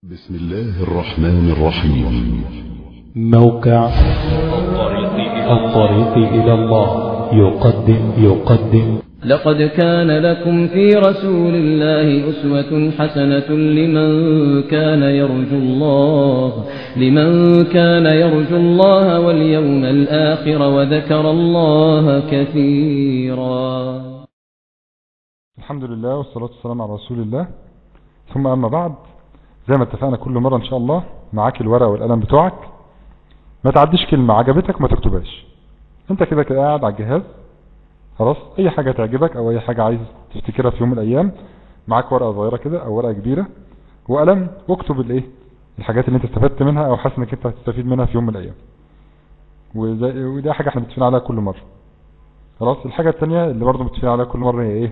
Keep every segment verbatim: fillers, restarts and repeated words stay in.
بسم الله الرحمن الرحيم. موقع الطريق إلى الله يقدم يقدم لقد كان لكم في رسول الله أسوة حسنة لمن كان يرجو الله لمن كان يرجو الله واليوم الآخر وذكر الله كثيرا. الحمد لله والصلاة والسلام على رسول الله، ثم أما بعد، زي ما اتفقنا كل مرة ان شاء الله معاك الورقة والقلم بتوعك. ما تعديش كلمة عجبتك ما تكتبهاش، انت كده كده قاعد على الجهاز خلاص. اي حاجة تعجبك او اي حاجة عايز تفتكرها في يوم من الايام، معاك ورقة صغيرة كده او ورقة كبيرة وقلم، واكتب الايه الحاجات اللي انت استفدت منها او حاسس انك انت هتستفيد منها في يوم من الايام. ودي حاجة احنا متفقين عليها كل مرة خلاص. الحاجة التانية اللي برضو متفقين عليها كل مرة هي ايه؟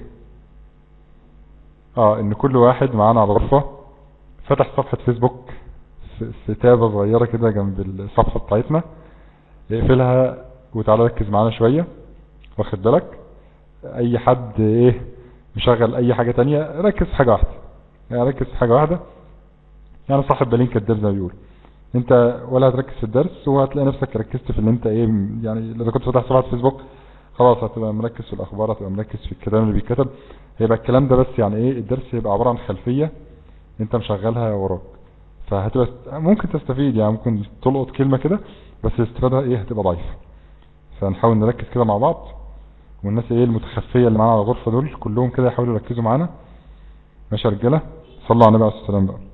اه ان كل واحد معانا على غرفة فتح صفحة فيسبوك في تابة صغيرة كده جنب الصفحة بتاعتنا، اقفلها وتعالى ركز معانا شوية. واخد بالك؟ اي حد ايه مشغل اي حاجة تانية، ركز في حاجة واحدة، يعني ركز في حاجة واحدة. يعني صاحب بالين كداب زي ما بيقول، انت ولا هتركز في الدرس وهتلاقي نفسك ركزت في اللي انت ايه. يعني لو كنت فتح صفحة فيسبوك خلاص هتبقى مركز في الاخبار، هتبقى مركز في الكلام اللي بيتكتب، هيبقى الكلام ده بس. يعني ايه الدرس هيبقى عبارة عن خلفية انت مشغلها وراك، فهتبقى ممكن تستفيد، يعني ممكن تلقط كلمة كده بس الاستفادة ايه هتبقى ضعيفة. فنحاول نركز كده مع بعض، والناس ايه المتخفية اللي معانا على الغرفة دول كلهم كده يحاولوا يركزوا معانا. ماشي يا رجالة؟ صلوا على النبي عليه الصلاة والسلام بقى.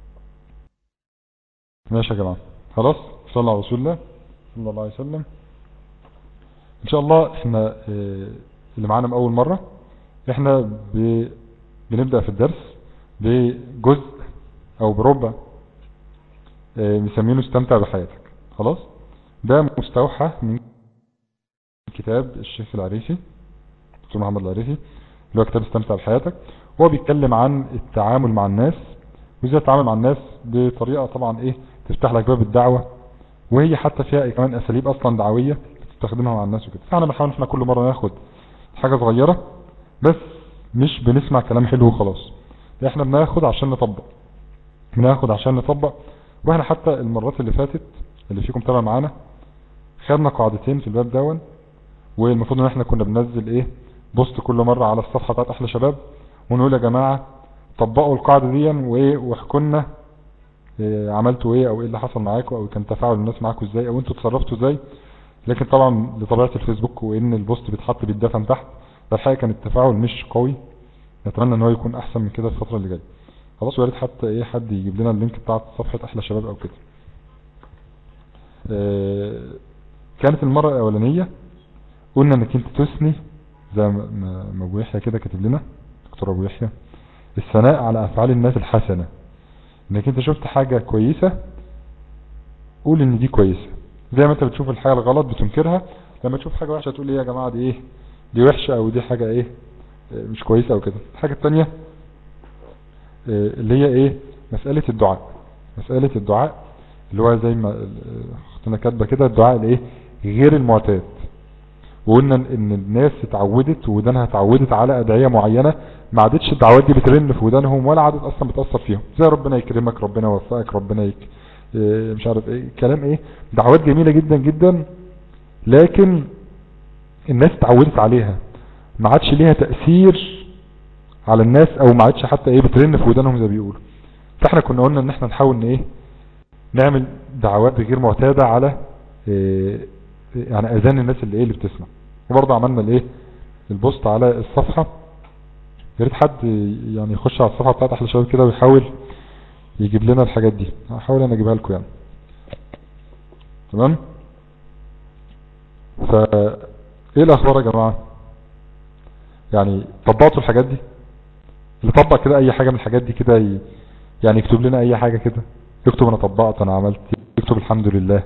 ماشي يا جماعة؟ خلاص صلوا على رسول الله صلى الله عليه وسلم. ان شاء الله احنا اه اللي معانا من اول مرة، احنا بنبدأ في الدرس بجزء او بربع اه مسمينه استمتع بحياتك. خلاص، ده مستوحى من كتاب الشيخ العريفي، دكتور محمد العريفي، اللي هو كتاب استمتع بحياتك. هو بيتكلم عن التعامل مع الناس وازاي تتعامل مع الناس بطريقة طبعا ايه تفتح لك باب الدعوة، وهي حتى فيها إيه كمان اساليب اصلا دعوية تستخدمها مع الناس وكده. فاحنا بنحاول احنا كل مرة ناخد حاجة صغيرة بس، مش بنسمع كلام حلو وخلاص، احنا بناخد عشان نطبق، بناخد عشان نطبق. واحنا حتى المرات اللي فاتت اللي فيكم تابع معانا خدنا قاعدتين في الباب دون، والمفروض ان احنا كنا بننزل ايه بوست كل مرة على الصفحة بتاعت احلى شباب، ونقول يا جماعة طبقوا القاعدة دي وايه واحكوا لنا إيه عملتوا ايه، او ايه اللي حصل معاكم، او كان تفاعل الناس معاكم ازاي، او انتوا اتصرفتوا ازاي. لكن طبعا لطبيعة الفيسبوك وان البوست بيتحط بيتدفن تحت، فالحقيقة كان التفاعل مش قوي. نتمنى ان هو يكون احسن من كده الفترة اللي جاية. خلاص، وياريت حتى ايه حد يجيب لنا اللينك بتاع صفحة احلى شباب او كده. إيه كانت المرة الاولانية قلنا انك انت تثني زي ما ابو يحيى كده كاتب لنا، دكتور ابو يحيى، الثناء على افعال الناس الحسنة. انك انت شفت حاجة كويسة قول ان دي كويسة، زي ما انت بتشوف الحاجة الغلط بتنكرها. لما تشوف حاجة وحشة تقول ايه يا جماعة دي ايه دي وحشة، او دي حاجة ايه مش كويسة او كده. الحاجة التانية اللي هي ايه مسألة الدعاء، مسألة الدعاء اللي هو زي ما اختنا كاتبة كده، الدعاء الايه غير المعتاد. وقلنا ان الناس اتعودت ودانها اتعودت على ادعية معينة، ما عادتش الدعوات دي بترن في ودانهم ولا عادت اصلا بتأثر فيهم، زي ربنا يكرمك، ربنا يوفقك، ربنا يك... اه مش عارف ايه كلام ايه، دعوات جميلة جدا جدا، لكن الناس اتعودت عليها، ما عادش ليها تأثير على الناس، او ما عادش حتى ايه بترن في ودانهم زي بيقولوا. فاحنا كنا قلنا ان احنا نحاول ان ايه نعمل دعوات غير معتادة على اه يعني اذان الناس اللي ايه اللي بتسمع. وبرضه عملنا الايه البوست على الصفحة، يا ريت حد يعني يخش على الصفحة بتاعت احلى شباب كده ويحاول يجيب لنا الحاجات دي، هحاول انا اجيبها لكم يعني. تمام؟ فا ايه الاخبار يا جماعة؟ يعني طبقتوا الحاجات دي؟ اللي طبق كده اي حاجة من الحاجات دي كده ي... يعني يكتب لنا اي حاجة كده، يكتب انا طبقت انا عملت، يكتب الحمد لله،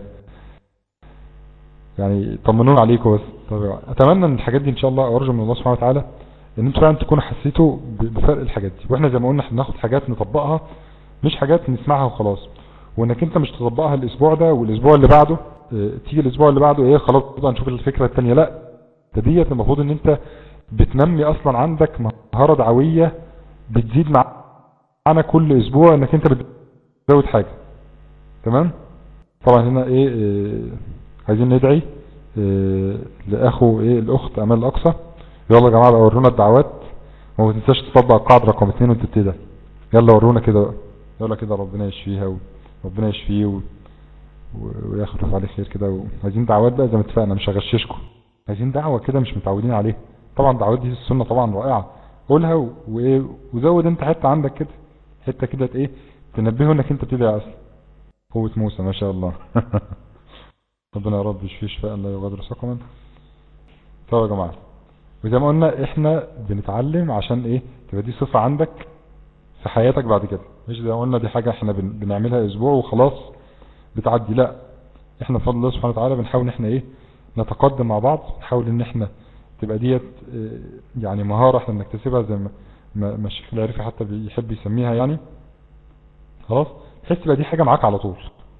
يعني طمنونا عليكم بس. طبعا اتمنى ان الحاجات دي ان شاء الله، وارجو من الله سبحانه وتعالى ان انتوا فعلا تكونوا حسيتوا بفرق الحاجات دي. واحنا زي ما قلنا احنا بناخد حاجات نطبقها، مش حاجات نسمعها وخلاص. وانك انت مش تطبقها الاسبوع ده والاسبوع اللي بعده اه تيجي الاسبوع اللي بعده ايه خلاص بقى نشوف الفكرة التانية، لا ده ديت المفروض ان انت بتنمي اصلا عندك مهارة دعوية بتزيد معانا كل اسبوع، انك انت زود حاجة. تمام. طبعا هنا ايه, إيه عايزين ندعي إيه لاخو ايه الاخت امال الاقصى. يلا يا جماعة بقى ورونا الدعوات وما تنساش تطبق القاعدة رقم اتنين وتبتدي. يلا ورونا كده. يلا كده ربنا يشفيها وربنا يشفيه و... ويخرف عليه خير كده. وعايزين دعوات بقى زي ما اتفقنا، مش هغششكم، عايزين دعوة كده مش متعودين عليها. طبعا دعوات دي السنة طبعا رائعة، قولها وايه وزود انت حتة عندك كده، حتة كده ايه تنبهه انك انت بتدعي اصلا. قوة موسى ما شاء الله. ربنا يا رب يشفيه شفاء لا يغادر سقما. طيب يا جماعة، وزي ما قلنا احنا بنتعلم عشان ايه تبقى دي صفة عندك في حياتك بعد كده، مش زي ما قلنا دي حاجة احنا بنعملها اسبوع وخلاص بتعدي. لا، احنا بفضل الله سبحانه وتعالى بنحاول ان احنا ايه نتقدم مع بعض، نحاول ان احنا تبقى ديت يعني مهارة احنا بنكتسبها زي ما ما الشيخ العرفي حتى بيحب يسميها يعني. خلاص تحس تبقى دي حاجة معاك على طول.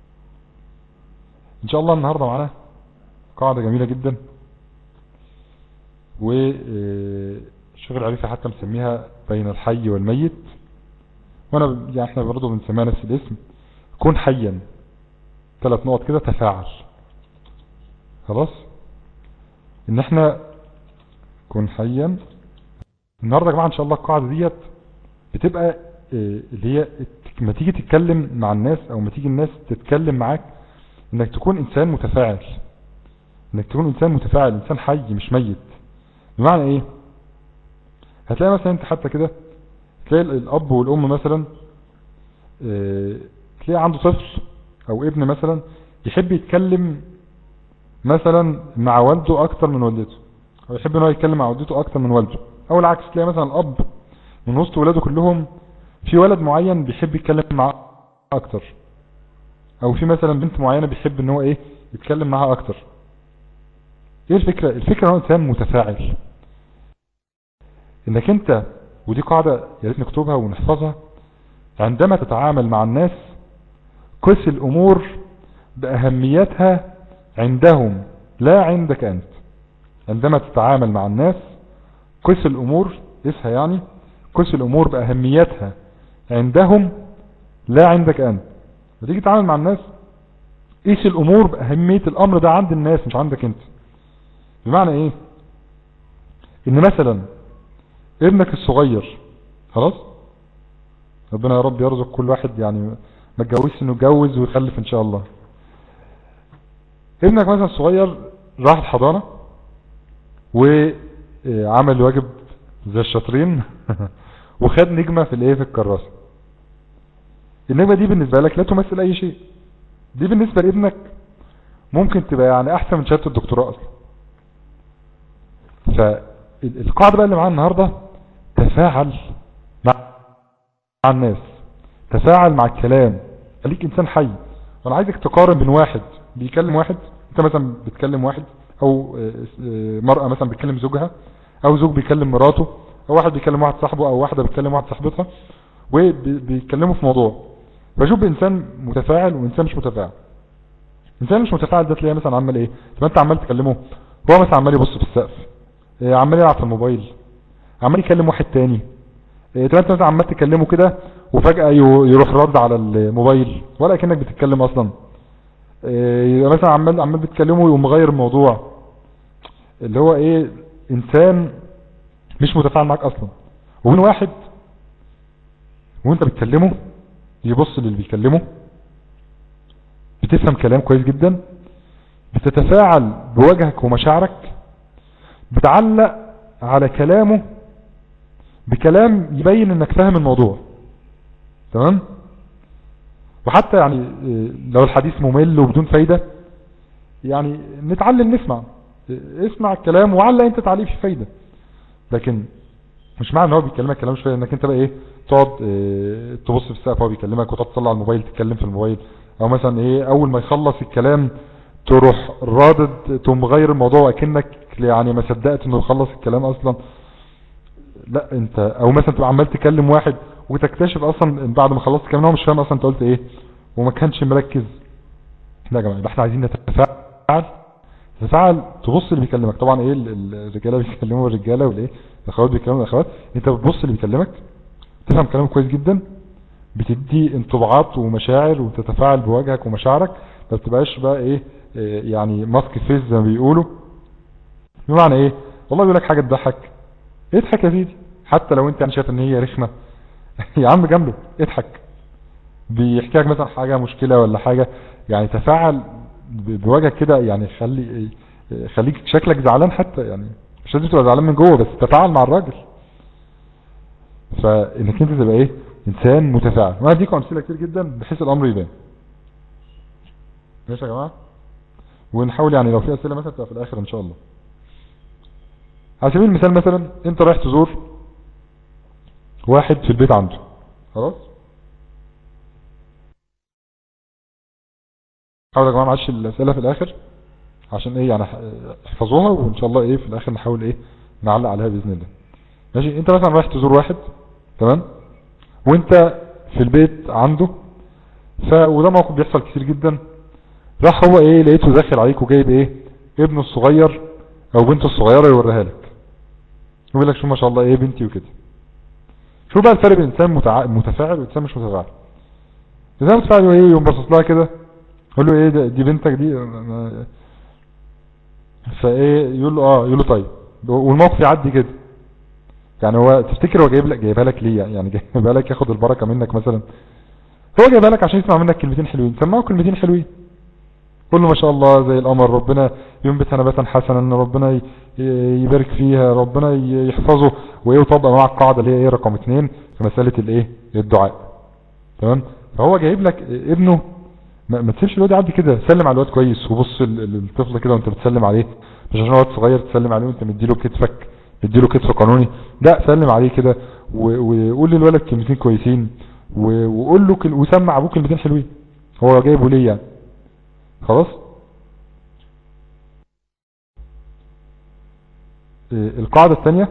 ان شاء الله النهاردة معانا قاعدة جميلة جدا، والشيخ العرفي حتى مسميها بين الحي والميت، وانا يعني احنا برضو بنسميها نفس الاسم، كن حيا. ثلاث نقط كده، تفاعل. خلاص ان احنا كن حيا. النهاردة يا جماعة ان شاء الله القاعدة ديت بتبقى اللي هي ما تيجي تتكلم مع الناس او ما تيجي الناس تتكلم معاك انك تكون انسان متفاعل، انك تكون انسان متفاعل، انسان حي مش ميت. بمعنى ايه؟ هتلاقي مثلا انت حتى كده تلاقي الاب والام مثلا اه تلاقي عنده طفل او ابن مثلا يحب يتكلم مثلا مع والده اكتر من والدته، او يحب ان هو يتكلم مع والدته اكتر من والده، او العكس تلاقي مثلا الاب من وسط ولاده كلهم في ولد معين بيحب يتكلم معاه اكتر، او في مثلا بنت معينة بيحب ان هو ايه يتكلم معها اكتر. ايه الفكرة؟ الفكرة هو انسان متفاعل، انك انت ودي قاعدة يا ريت نكتبها ونحفظها، عندما تتعامل مع الناس قس الامور باهميتها عندهم لا عندك انت. عندما تتعامل مع الناس قس الامور، قسها يعني قس الامور باهميتها عندهم لا عندك انت. وتيجي تتعامل مع الناس قيس الامور باهمية الامر ده عند الناس مش عندك انت. بمعنى ايه؟ ان مثلا ابنك الصغير خلاص ربنا يا رب يرزق كل واحد يعني ما اتجوزش انه يتجوز ويخلف ان شاء الله. ابنك مثلا الصغير راح الحضانة وعمل واجب زي الشاطرين وخد نجمة في الايه في الكراسة. النجمة دي بالنسبة لك لا تمثل اي شيء، دي بالنسبة لابنك ممكن تبقى يعني احسن من شهادة الدكتوراه اصلا. فالقاعدة بقى اللي معانا النهاردة تفاعل مع الناس، تفاعل مع الكلام، خليك انسان حي. وانا عايزك تقارن بين واحد بيكلم واحد، انت مثلا بتكلم واحد، او مرأة مثلا بتكلم زوجها، او زوج بيكلم مراته، او واحد بيكلم واحد صاحبه، او واحدة بتكلم واحد صاحبتها، وبيتكلموا في موضوع. فشوف انسان متفاعل وانسان مش متفاعل. انسان مش متفاعل ده تلاقيه مثلا عمال ايه؟ طب انت عمال تكلمه هو مثلا عمال يبص في السقف، عمال يلعب في الموبايل، عمال يكلم واحد تاني. طب انت مثلا عمال تكلمه كده وفجأة يروح رد على الموبايل ولا كأنك بتتكلم اصلا. يبقى مثلا عمال عمال بتكلمه ويقوم مغير الموضوع، اللي هو ايه انسان مش متفاعل معاك اصلا. ومن واحد وانت بتكلمه يبص للي بيكلمه، بتفهم كلام كويس جدا، بتتفاعل بوجهك ومشاعرك، بتعلق على كلامه بكلام يبين انك فاهم الموضوع. تمام؟ وحتى يعني لو الحديث ممل وبدون فايدة يعني نتعلم نسمع، اسمع الكلام وعلق انت تعليق في فايدة. لكن مش معنى ان هو بيكلمك كلام مش فايدة انك انت بقى ايه تقعد اه تبص في السقف وهو بيكلمك وتقعد تطلع الموبايل تتكلم في الموبايل، او مثلا ايه اول ما يخلص الكلام تروح رادد تقوم غير الموضوع اكنك يعني ما صدقت انه يخلص الكلام اصلا. لا انت او مثلا تبقى عمال تكلم واحد وتكتشف اصلا بعد ما خلصت الكلام هو مش فاهم اصلا انت قلت ايه وما كانش مركز. لا يا جماعه يبقى احنا عايزين نتفاعل، تتفاعل تبص اللي بيكلمك. طبعا ايه الرجاله بيكلموا الرجاله والايه الاخوات بيكلموا الاخوات، انت بتبص اللي بيكلمك تفهم كلامه كويس جدا، بتدي انطباعات ومشاعر وتتفاعل بوجهك ومشاعرك، ما بتبقاش بقى ايه يعني ماسك فيس زي ما بيقولوا. بمعنى ايه؟ والله بيقول لك حاجه تضحك اضحك يا سيدي، حتى لو انت شايف ان هي رخمه يا عم جنبه اضحك. بيحكي لك مثلا حاجه مشكله ولا حاجه، يعني تفاعل بوجهك كده، يعني خلي خليك شكلك زعلان حتى، يعني مش لازم تبقى زعلان من جوه بس تفاعل مع الراجل. فانك انت تبقى ايه؟ انسان متفاعل. وانا اديكم امثله كتير جدا بحيث الامر يبان. ماشي يا جماعه؟ ونحاول يعني لو في اسئله مثلا تبقى في الاخر ان شاء الله. على سبيل المثال مثلا انت رايح تزور واحد في البيت عنده، خلاص؟ حاولوا يا جماعه معلش الاسئله في الاخر عشان ايه يعني احفظوها، وان شاء الله ايه في الاخر نحاول ايه نعلق عليها باذن الله. ماشي؟ انت مثلا رايح تزور واحد، تمام؟ وانت في البيت عنده، ف وده موقف بيحصل كتير جدا. راح هو ايه لقيته داخل عليك وجايب ايه ابنه الصغير او بنته الصغيره يوريها لك، يقول لك شو ما شاء الله ايه بنتي وكده. شو بقى الفرق بين انسان متع... متفاعل وانسان مش متفاعل؟ انسان متفاعل ايه يقوم باصص لها كده يقول له ايه دي بنتك دي، فايه يقول له اه، يقول له طيب، والموقف يعدي كده. يعني هو تفتكر هو جايب لك جايبها لك ليه؟ يعني جايبها لك ياخد البركه منك مثلا؟ هو جايبها لك عشان يسمع منك كلمتين حلوين، سمعه كلمتين حلوين، قول له ما شاء الله زي القمر، ربنا ينبتها نباتا حسنا، ان ربنا يبارك فيها، ربنا يحفظه، وايه وطبق مع القاعده اللي هي ايه رقم اتنين في مساله الايه الدعاء. تمام؟ فهو جايب لك ابنه، ما, ما تسيبش الواد يعدي كده. سلم على الواد كويس وبص للطفل كده وانت بتسلم عليه، مش عشان واد صغير تسلم عليه وانت مديله كتفك مديله كتف قانوني، لا سلم عليه كده وقول للولد كلمتين كويسين، وقول له كل... وسمع ابوك كلمتين حلوين هو جايبه ليه يعني. خلاص؟ القاعدة الثانية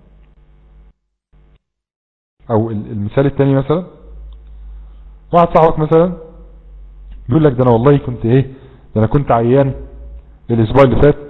او المثال الثاني، مثلا واحد صاحبك مثلا بيقول لك ده انا والله كنت ايه ده انا كنت عيان الاسبوع اللي فات،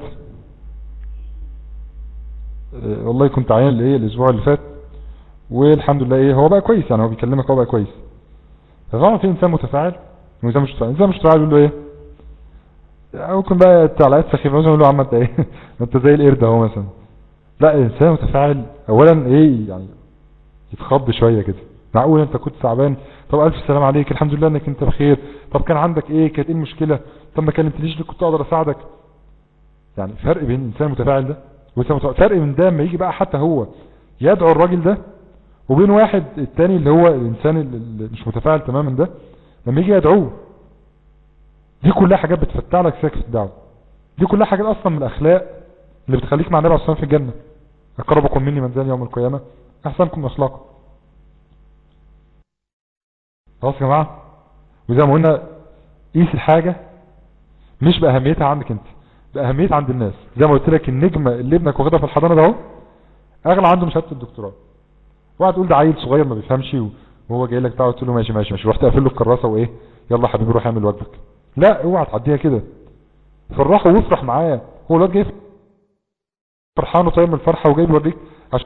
والله كنت عيان الايه الاسبوع اللي فات والحمد لله ايه هو بقى كويس. يعني هو بيكلمك هو بقى كويس. فطبعا في انسان متفاعل وانسان مش متفاعل. انسان مش متفاعل يقول له ايه ممكن بقى تعليقات سخيفه مثلا، يقول له يا عم انت ايه انت زي القرد اهو مثلا. لا، الانسان متفاعل اولا ايه يعني يتخض شويه كده. معقول انت كنت تعبان؟ طب الف سلام عليك، الحمد لله انك انت بخير، طب كان عندك ايه، كانت ايه المشكله، طب ما كلمتنيش ليه كنت اقدر اساعدك. يعني فرق بين الانسان المتفاعل ده وانسان متفاعل. فرق من ده لما يجي بقى حتى هو يدعو الراجل ده، وبين واحد التاني اللي هو الانسان اللي مش متفاعل تماما ده لما يجي يدعوه. دي كلها حاجات بتفتح لك سكه الدعوه. دي كلها حاجات اصلا من الاخلاق اللي بتخليك مع النبي عليه الصلاه والسلام في الجنه. اقربكم مني منزلا يوم القيامه احسنكم اخلاقا. خلاص يا جماعه؟ وزي ما قلنا قيس الحاجه مش باهميتها عندك انت، باهميتها عند الناس. زي ما قلت لك النجمه اللي ابنك واخدها في الحضانه ده اهو اغلى عنده من شهاده الدكتوراه. واحد تقول ده عيل صغير ما بيفهمش وهو جاي لك تقعد تقول له ماشي ماشي ماشي، رحت قافل له الكراسه وايه يلا حبيبي روح اعمل واجبك. لا، اوعى تعديها كده. فرحه وافرح معاه. هو الواد جاي فرحان وطاير من الفرحه وجاي بيوريك عشان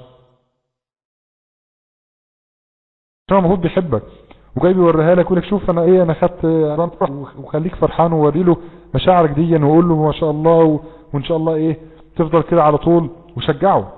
هو المفروض بيحبك وجاي بيوريها لك ويقول لك شوف انا ايه انا خدت، وخليك فرحان ووري له مشاعرك دي وقول له ما شاء الله و... وان شاء الله ايه تفضل كده على طول وشجعه.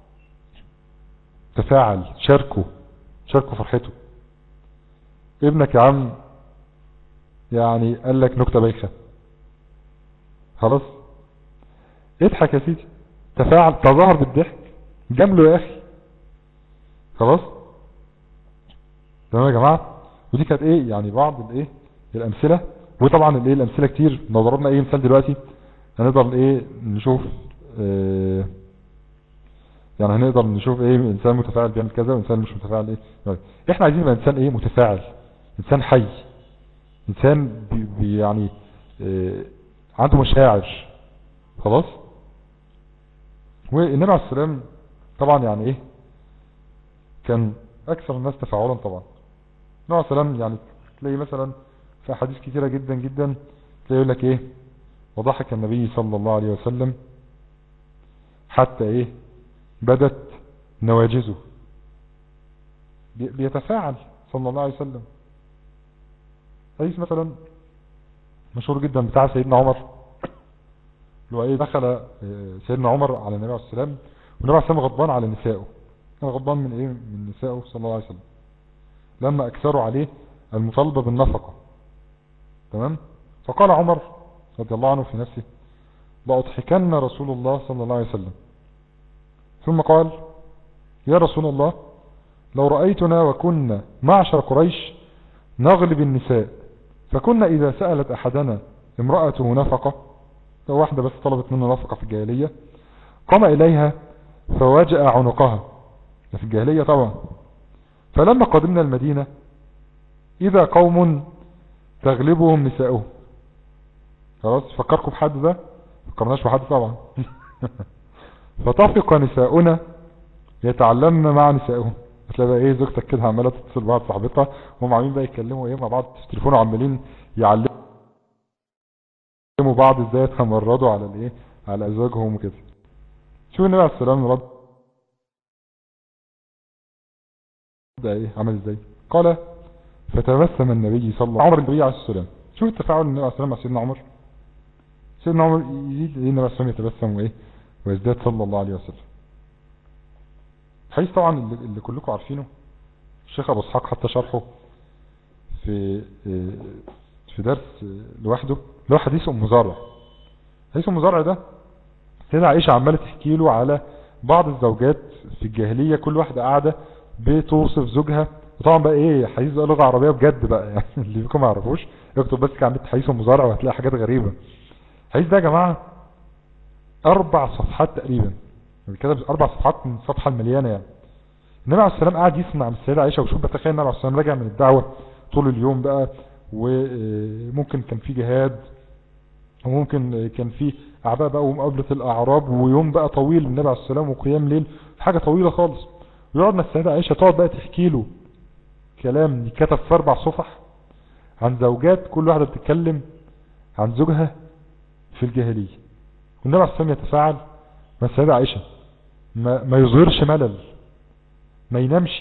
تفاعل، شاركه شاركه فرحته. ابنك يا عم يعني قال لك نكته بايخه، خلاص اضحك يا سيدي، تفاعل، تظاهر بالضحك، جامله يا اخي. خلاص تمام يا جماعه؟ ودي كانت ايه يعني بعض الايه الامثله. وطبعا الايه الامثله كتير. لو ضربنا ايه مثال دلوقتي هنقدر ايه نشوف اه يعني هنقدر نشوف ايه انسان متفاعل بيعمل كذا وانسان مش متفاعل ايه يعني. احنا عايزين نبقى انسان ايه متفاعل، انسان حي، انسان بي بي يعني اه عنده مشاعر. خلاص؟ والنبي عليه السلام طبعا يعني ايه كان اكثر الناس تفاعلا طبعا. النبي عليه السلام يعني تلاقي مثلا في احاديث كثيره جدا جدا تلاقي يقول لك ايه وضحك النبي صلى الله عليه وسلم حتى ايه بدت نواجذه. بيتفاعل صلى الله عليه وسلم. حديث مثلا مشهور جدا بتاع سيدنا عمر، اللي هو ايه، دخل سيدنا عمر على النبي عليه السلام والنبي عليه السلام غضبان على نسائه. كان غضبان من ايه؟ من نسائه صلى الله عليه وسلم لما اكثروا عليه المطالبة بالنفقة. تمام. فقال عمر رضي الله عنه في نفسه لأضحكن رسول الله صلى الله عليه وسلم. ثم قال يا رسول الله لو رأيتنا وكنا معشر قريش نغلب النساء، فكنا إذا سألت أحدنا امرأته نفقة، لو واحدة بس طلبت منه نفقة في الجاهلية، قام إليها فوجأ عنقها، في الجاهلية طبعا. فلما قدمنا المدينة إذا قوم تغلبهم نساؤهم. خلاص فكركم بحد ده؟ فكرناش بحد طبعا. فطفق نساؤنا يتعلمنا مع نسائهم. هتلاقي بقى ايه، زوجتك كده عماله تتصل ببعض صاحبتها وهم عاملين بقى يتكلموا ايه مع بعض في التليفون وعمالين يعلموا بعض ازاي يتمردوا على الايه، على ازواجهم وكده. شوف النبي عليه السلام رد ده ايه، عمل ازاي؟ قال فتبسم النبي صلى الله عليه وسلم، عمر النبي عليه السلام. شوف التفاعل النبي عليه السلام مع سيدنا عمر. سيدنا عمر يزيد النبي عليه السلام يتبسم وايه ويزداد صلى الله عليه وسلم. حديث طبعا اللي كلكم عارفينه، الشيخ ابو اسحاق حتى شرحه في في درس لوحده، اللي هو حديث ام زرع. حديث ام زرع ده سيدة عائشة عماله تحكي له على بعض الزوجات في الجاهلية، كل واحدة قاعدة بتوصف زوجها. وطبعا بقى ايه، حديث بقى لغة عربية بجد بقى يعني اللي فيكم ما يعرفوش اكتب بس كده عن حديث ام زرع وهتلاقي حاجات غريبة. الحديث ده يا جماعة اربع صفحات تقريبا، كده اربع صفحات من الصفحة المليانة يعني. النبي عليه السلام قاعد يسمع من السيدة عائشة، وشوف بتخيل النبي عليه السلام راجع من الدعوة طول اليوم بقى، وممكن كان في جهاد وممكن كان في اعباء بقى ومقابلة الاعراب ويوم بقى طويل النبي عليه السلام وقيام ليل، حاجة طويلة خالص. ويقعد مع السيدة عائشة تقعد بقى تحكي له كلام يتكتب في اربع صفح عن زوجات كل واحدة بتتكلم عن زوجها في الجاهلية. والنبي عليه السلام يتفاعل مع السيدة عائشة، ما, ما يظهرش ملل، ما ينامش،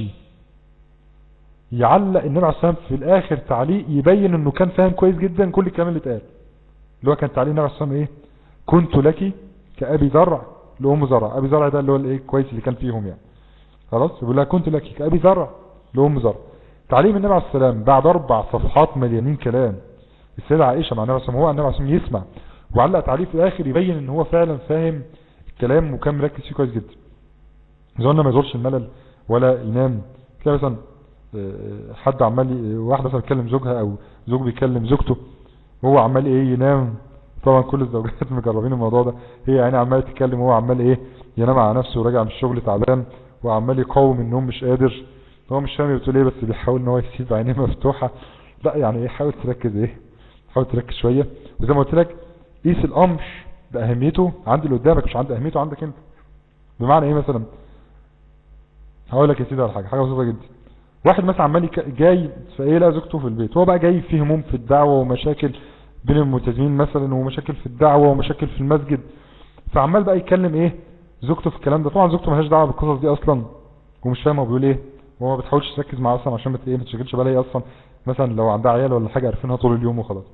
يعلق النبي عليه السلام في الاخر تعليق يبين انه كان فاهم كويس جدا كل الكلام اللي اتقال، اللي هو كان تعليق النبي عليه السلام ايه، كنت لك كأبي زرع لأم زرع. ابي زرع ده اللي هو الايه كويس اللي كان فيهم يعني. خلاص يقول لها كنت لك كأبي زرع لأم زرع. تعليم النبي عليه السلام بعد اربع صفحات مليانين كلام السيدة عائشة مع النبي عليه السلام، هو النبي عليه السلام يسمع وعلق تعليق في الاخر يبين ان هو فعلا فاهم الكلام وكان مركز فيه كويس جدا. زوجنا ما يزورش الملل ولا ينام. تلاقي مثلا حد عمال، واحدة مثلا بتكلم زوجها او زوج بيكلم زوجته وهو عمال ايه ينام. طبعا كل الزوجات مجربين الموضوع ده، هي يعني عمال تتكلم وهو عمال ايه ينام على نفسه وراجع من الشغل تعبان وعمال يقاوم النوم مش قادر. هو مش فاهم بتقول ايه، بس بيحاول ان هو يسيب عينيه مفتوحة. لا يعني ايه، حاول تركز ايه، حاول تركز شوية. وزي ما قلت لك قيس الامر باهميته عند اللي قدامك مش عند اهميته عندك انت. بمعنى ايه مثلا، هقول لك يا سيدي على حاجه حاجه بسيطه جدا. واحد مثلا عمال جاي فايه لا زوجته في البيت، هو بقى جاي فيه هموم في الدعوه ومشاكل بين الملتزمين مثلا ومشاكل في الدعوه ومشاكل في المسجد، فعمال بقى يتكلم ايه زوجته في الكلام ده. طبعا زوجته مالهاش دعوه بالقصص دي اصلا ومش فاهمه هو بيقول ايه، وهو ما بتحاولش تركز معاه اصلا عشان ما ايه ما تشغلش بالها هي اصلا مثلا لو عندها عيال ولا حاجه عارفينها طول اليوم وخلاص.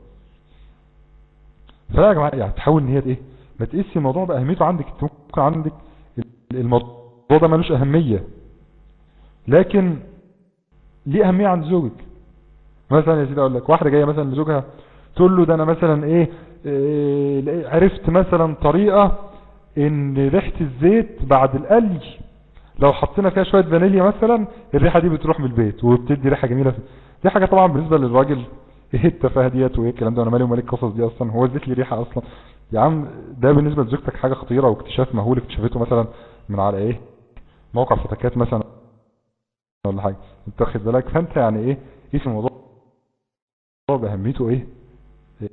فيا جماعه يعني تحاول ان هي ايه ما تقيسي الموضوع باهميته عندك. انت ممكن عندك الموضوع ده ملوش اهميه لكن ليه اهميه عند زوجك. مثلا يا سيدي اقول لك واحده جايه مثلا لزوجها تقول له ده انا مثلا ايه, إيه عرفت مثلا طريقه ان ريحه الزيت بعد القلي لو حطينا فيها شويه فانيليا مثلا الريحه دي بتروح من البيت وبتدي ريحه جميله. دي حاجه طبعا بالنسبه للراجل ايه التفاهه ديت وايه الكلام ده، انا مالي ومالك القصص دي اصلا، هو الزيت ليه ريحه اصلا يا عم؟ ده بالنسبه لزوجتك حاجه خطيره واكتشاف مهول اكتشفته مثلا من على ايه موقع فتكات مثلا ولا حاجه، انت واخد بالك؟ فانت يعني ايه قيس الموضوع باهميته ايه, إيه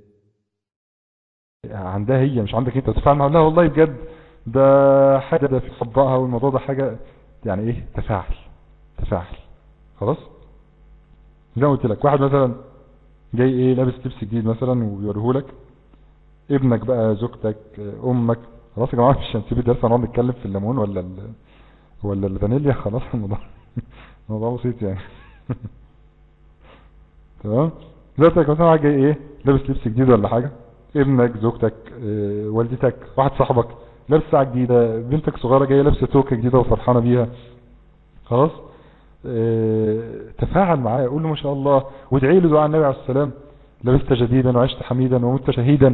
عندها هي مش عندك انت. تفاعل معها لا والله بجد ده حاجه ده في صدقها والموضوع ده حاجه يعني ايه تفاعل تفاعل خلاص. زي ما قلت لك واحد مثلا جاي ايه لابس لبس جديد مثلا وبيوريه لك ابنك بقى زوجتك امك، خلاص يا جماعه مش هنسيب الدرس هنقعد نتكلم في الليمون ولا ال... ولا الفانيليا، خلاص الموضوع الموضوع بسيط يعني. تمام. دلوقتي مثلا واحد جاي ايه لابس لبس جديد ولا حاجه، ابنك، زوجتك، اه والدتك، واحد صاحبك لابس ساعه جديده، بنتك صغيره جايه لابسه توكه جديده وفرحانه بيها، خلاص اه تفاعل معاه، قول له ما شاء الله، وادعي له دعاء النبي عليه السلام، لبست جديدا وعشت حميدا ومت شهيدا.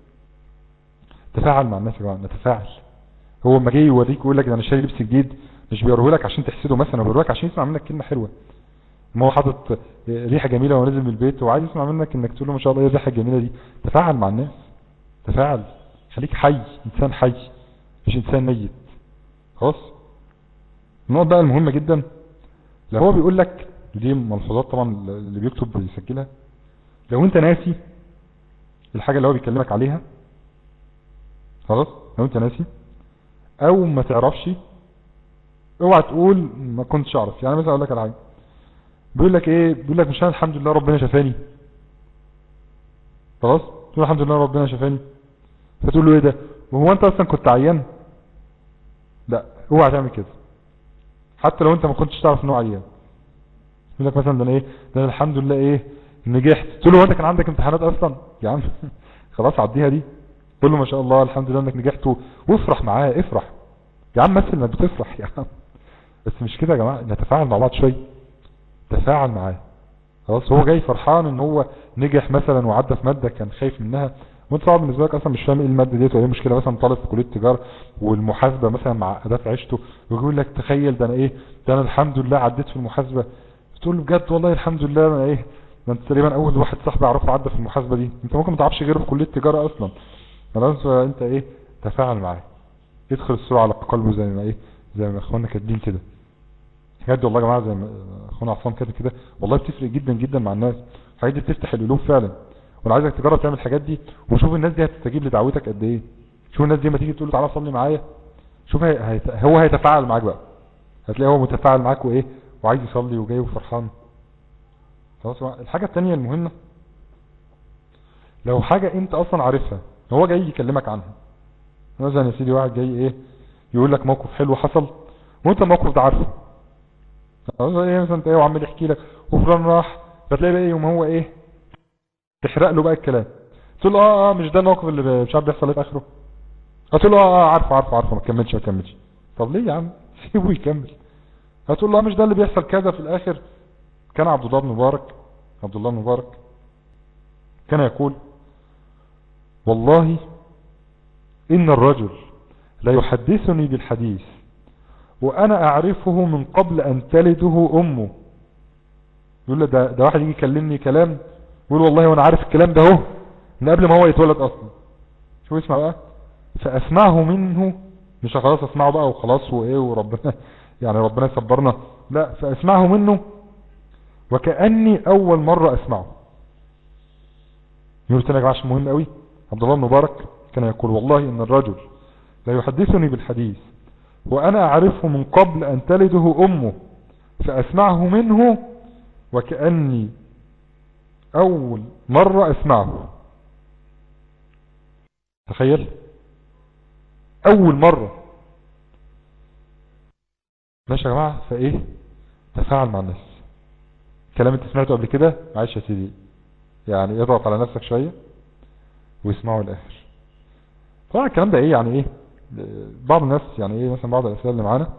تفاعل مع الناس يا جماعه، نتفاعل. هو لما جاي يوريك يقول لك انا شاري لبس جديد، مش بيوريه لك عشان تحسده مثلا، بيوريه لك عشان يسمع منك كلمه حلوه. ما هو حاطط ريحه جميله وهو نازل من البيت وعايز يسمع منك انك تقول له ما شاء الله ايه الريحه الجميله دي. تفاعل مع الناس، تفاعل، خليك حي، انسان حي مش انسان ميت. خلاص. النقطه بقى المهمه جدا، لو هو بيقول لك دي ملحوظات طبعا اللي بيكتب بيسجلها، لو انت ناسي الحاجه اللي هو بيكلمك عليها، خلاص لو انت ناسي او ما تعرفش، اوعى تقول ما كنتش اعرف. يعني مثلا اقول لك على حاجه، بيقول لك ايه، بيقول لك مش انا الحمد لله ربنا شفاني، خلاص تقول الحمد لله ربنا شفاني، فتقول له ايه ده وهو انت اصلا كنت عيان؟ لا اوعى تعمل كده، حتى لو انت ما كنتش تعرف ان هو عيان. يقول لك مثلا ده انا ايه، ده انا الحمد لله ايه نجحت، تقول له هو انت كان عندك امتحانات اصلا يا عم؟ خلاص عديها دي، قول له ما شاء الله الحمد لله انك نجحت وافرح معاه، افرح يا عم، مثل انك بتفرح يا عم. بس مش كده يا جماعه، نتفاعل مع بعض شويه، تفاعل معاه. خلاص هو جاي فرحان ان هو نجح مثلا وعدى في ماده كان خايف منها، وانت طبعا بالنسبه لك اصلا مش فاهم ايه الماده ديت ولا ايه المشكله، مثلا طالب في كليه تجاره والمحاسبه مثلا مع اداه عيشته، ويقول لك تخيل ده انا ايه، ده انا الحمد لله عديت في المحاسبه، تقول له بجد والله الحمد لله انا ايه، ده انت تقريبا اول واحد صاحبي اعرفه عدى في المحاسبه دي، انت ممكن ما تعرفش غيره في كليه تجاره اصلا. خلاص انت ايه، تفاعل معاه، يدخل السرعه على قلبه زي ما ايه، زي ما اخواننا كاتبين كده. بجد والله يا جماعه زي ما اخونا عصام كاتب كده، والله بتفرق جدا جدا مع الناس، الحاجات دي بتفتح القلوب فعلا. وانا عايزك تجرب تعمل الحاجات دي وشوف الناس دي هتستجيب لدعوتك قد ايه. شوف الناس دي لما تيجي تقول له تعالى صلي معايا، شوف هي هيت... هو هيتفاعل معاك بقى، هتلاقيه هو متفاعل معاك وايه وعايز يصلي وجاي وفرحان. خلاص. الحاجه الثانيه المهمه، لو حاجه انت اصلا عارفها هو جاي يكلمك عنها، مثلا يا سيدي واحد جاي ايه يقول لك موقف حلو حصل وانت الموقف ده عارفه، ايه مثلا انت ايه وعمال يحكي لك وفلان راح، فتلاقي بقى ايه يوم هو ايه تحرق له بقى الكلام، تقول له اه اه مش ده الموقف اللي مش عارف بيحصل ايه في اخره، هتقول له اه اه عارفه عارفه عارفه ما تكملش ما تكملش. طب ليه يا عم سيبه يكمل. هتقول له اه مش ده اللي بيحصل كذا في الاخر. كان عبد الله بن مبارك عبد الله بن مبارك كان يقول والله ان الرجل لا يحدثني بالحديث وانا اعرفه من قبل ان تلده امه. يقول له ده, ده واحد يجي يكلمني كلام يقول والله وانا عارف الكلام ده اهو من قبل ما هو يتولد اصلا. شو اسمع بقى، فاسمعه منه، مش خلاص اسمعه بقى وخلاص وايه وربنا يعني ربنا يصبرنا، لا فاسمعه منه وكأني اول مرة اسمعه. يقول تاني يا جماعه عشان مهم قوي، عبد الله بن مبارك كان يقول والله ان الرجل لا يحدثني بالحديث وانا اعرفه من قبل ان تلده امه فاسمعه منه وكأني اول مرة اسمعه. تخيل اول مرة. ماشي يا جماعة، فايه تفاعل مع الناس. كلام انت سمعته قبل كده معلش يا سيدي يعني اضغط على نفسك شوية واسمعه الاخر. طبعا الكلام ده ايه يعني ايه، بعض الناس يعني ايه مثلا بعض الاسئله اللي معانا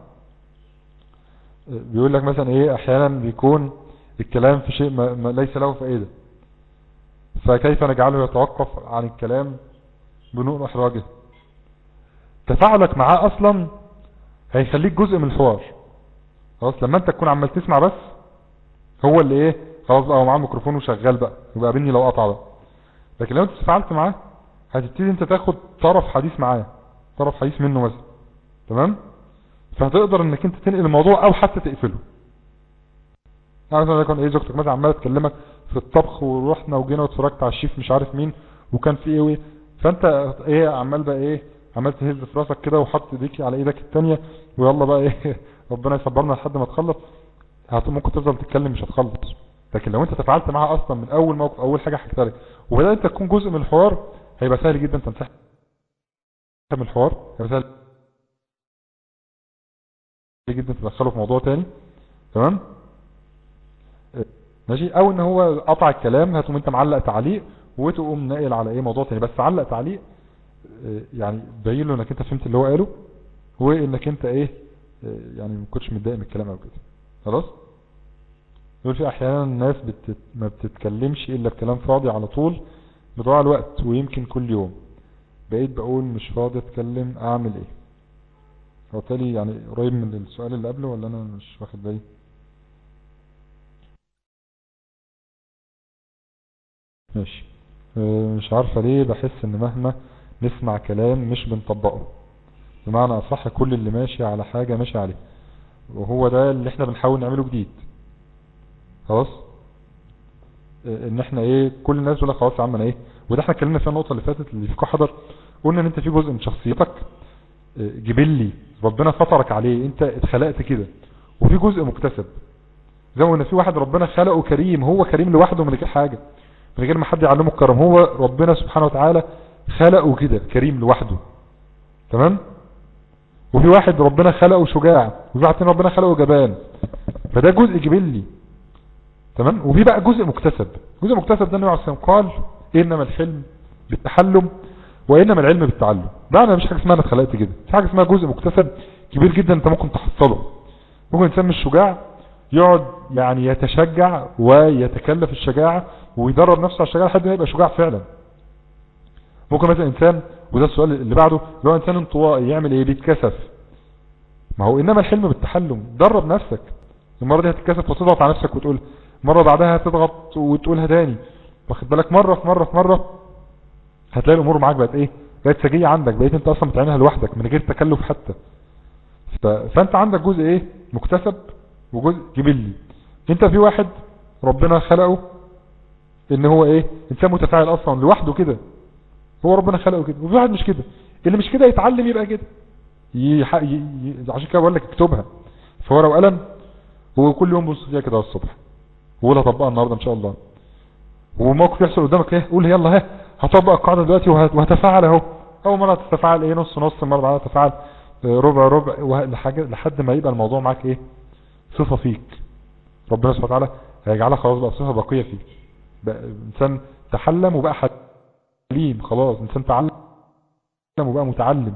بيقول لك مثلا ايه احيانا بيكون الكلام في شيء ما ما ليس له فائدة، فكيف نجعله يتوقف عن الكلام بنوع احراجه. تفاعلك معاه اصلا هيخليك جزء من الحوار. خلاص لما انت تكون عمال تسمع بس هو اللي ايه خلاص بقى هو معاه الميكروفون وشغال بقى يبقى قابلني لو قطع بقى. لكن لو انت تفاعلت معاه هتبتدي انت تاخد طرف حديث معاه، طرف حديث منه مثلا، تمام، فهتقدر انك انت تنقل الموضوع او حتى تقفله. يعني مثلا يكون ايه زوجتك مثلا عماله تكلمك في الطبخ ورحنا وجينا واتفرجت على الشيف مش عارف مين وكان في ايه وايه، فانت ايه عمال بقى ايه عمال تهز في راسك كده وحط ايديك على ايدك الثانيه ويلا بقى ايه ربنا يصبرنا لحد ما تخلص، ممكن تفضل تتكلم مش هتخلص. لكن لو انت تفاعلت معاها اصلا من اول موقف اول حاجه حكيتها لك وبدات انت تكون جزء من الحوار هيبقى سهل جدا تنسحب من الحوار، هيبقى سهل جدا تدخله في موضوع تاني، تمام. ماشي، او ان هو قطع الكلام هتقوم انت معلق تعليق وتقوم ناقل على ايه موضوع تاني، بس علق تعليق يعني باين له انك انت فهمت اللي هو قاله وانك انت ايه يعني ما كنتش متضايق من الكلام او كده. خلاص. يقول في احيانا الناس بتت... ما بتتكلمش الا بكلام فاضي على طول بضياع الوقت ويمكن كل يوم، بقيت بقول مش فاضي اتكلم اعمل ايه؟ هو تالي يعني قريب من السؤال اللي قبله ولا انا مش واخد بالي؟ ماشي. مش عارفة ليه بحس ان مهما نسمع كلام مش بنطبقه، بمعنى اصح كل اللي ماشي على حاجة ماشي عليه، وهو ده اللي احنا بنحاول نعمله جديد. خلاص. ان احنا ايه كل الناس بيقول لك خلاص يا عم انا ايه، وده احنا اتكلمنا فيها النقطة اللي فاتت اللي فيكم حضر، قلنا ان انت في جزء من شخصيتك جبلي ربنا فطرك عليه، انت اتخلقت كده، وفي جزء مكتسب. زي ما قلنا في واحد ربنا خلقه كريم، هو كريم لوحده من غير حاجة، من غير ما حد يعلمه الكرم، هو ربنا سبحانه وتعالى خلقه كده كريم لوحده. تمام. وفي واحد ربنا خلقه شجاع، وفي واحد تاني ربنا خلقه جبان، فده جزء جبلي. تمام. وفي بقى جزء مكتسب. جزء مكتسب ده النبي عليه الصلاة والسلام قال انما الحلم بالتحلم وانما العلم بالتعلم. ده انا مش حاجه اسمها انا اتخلقت كده، في حاجه اسمها جزء مكتسب كبير جدا انت ممكن تحصله. ممكن انسان مش شجاع يقعد يعني يتشجع ويتكلف الشجاعة ويدرب نفسه على الشجاعة لحد ما يبقى شجاع فعلا. ممكن مثلا انسان، وده السؤال اللي بعده، لو انسان انطوائي يعمل ايه؟ بيتكسف. ما هو انما الحلم بالتحلم، درب نفسك. المرة دي هتتكسف وتضغط على نفسك وتقول، مرة بعدها هتضغط وتقولها تاني، واخد بالك، مرة في مرة في مرة هتلاقي الامور معاك بقت ايه، بقت سجية عندك، بقيت انت اصلا بتعملها لوحدك من غير تكلف حتى. ف... فانت عندك جزء ايه مكتسب وجزء جبلي. انت في واحد ربنا خلقه ان هو ايه انسان متفاعل اصلا لوحده كده، هو ربنا خلقه كده. وفي واحد مش كده، اللي مش كده يتعلم يبقى كده. يح... ي... ي... عشان كده بقول لك اكتبها في ورقه وقلم، وكل يوم بص فيها كده الصبح وقول هطبقها النهارده ان شاء الله. وموقف يحصل قدامك ايه قول يلا ها هطبق القاعده دلوقتي وهتفاعل اهو. اول مره تتفاعل ايه نص نص، مره بعدها تتفاعل ربع ربع، لحد ما يبقى الموضوع معاك ايه صفة فيك. ربنا سبحانه وتعالى هيجعلها خلاص بقى صفة باقية فيك، بقى انسان تحلم وبقى حليم، خلاص انسان تعلم وبقى متعلم.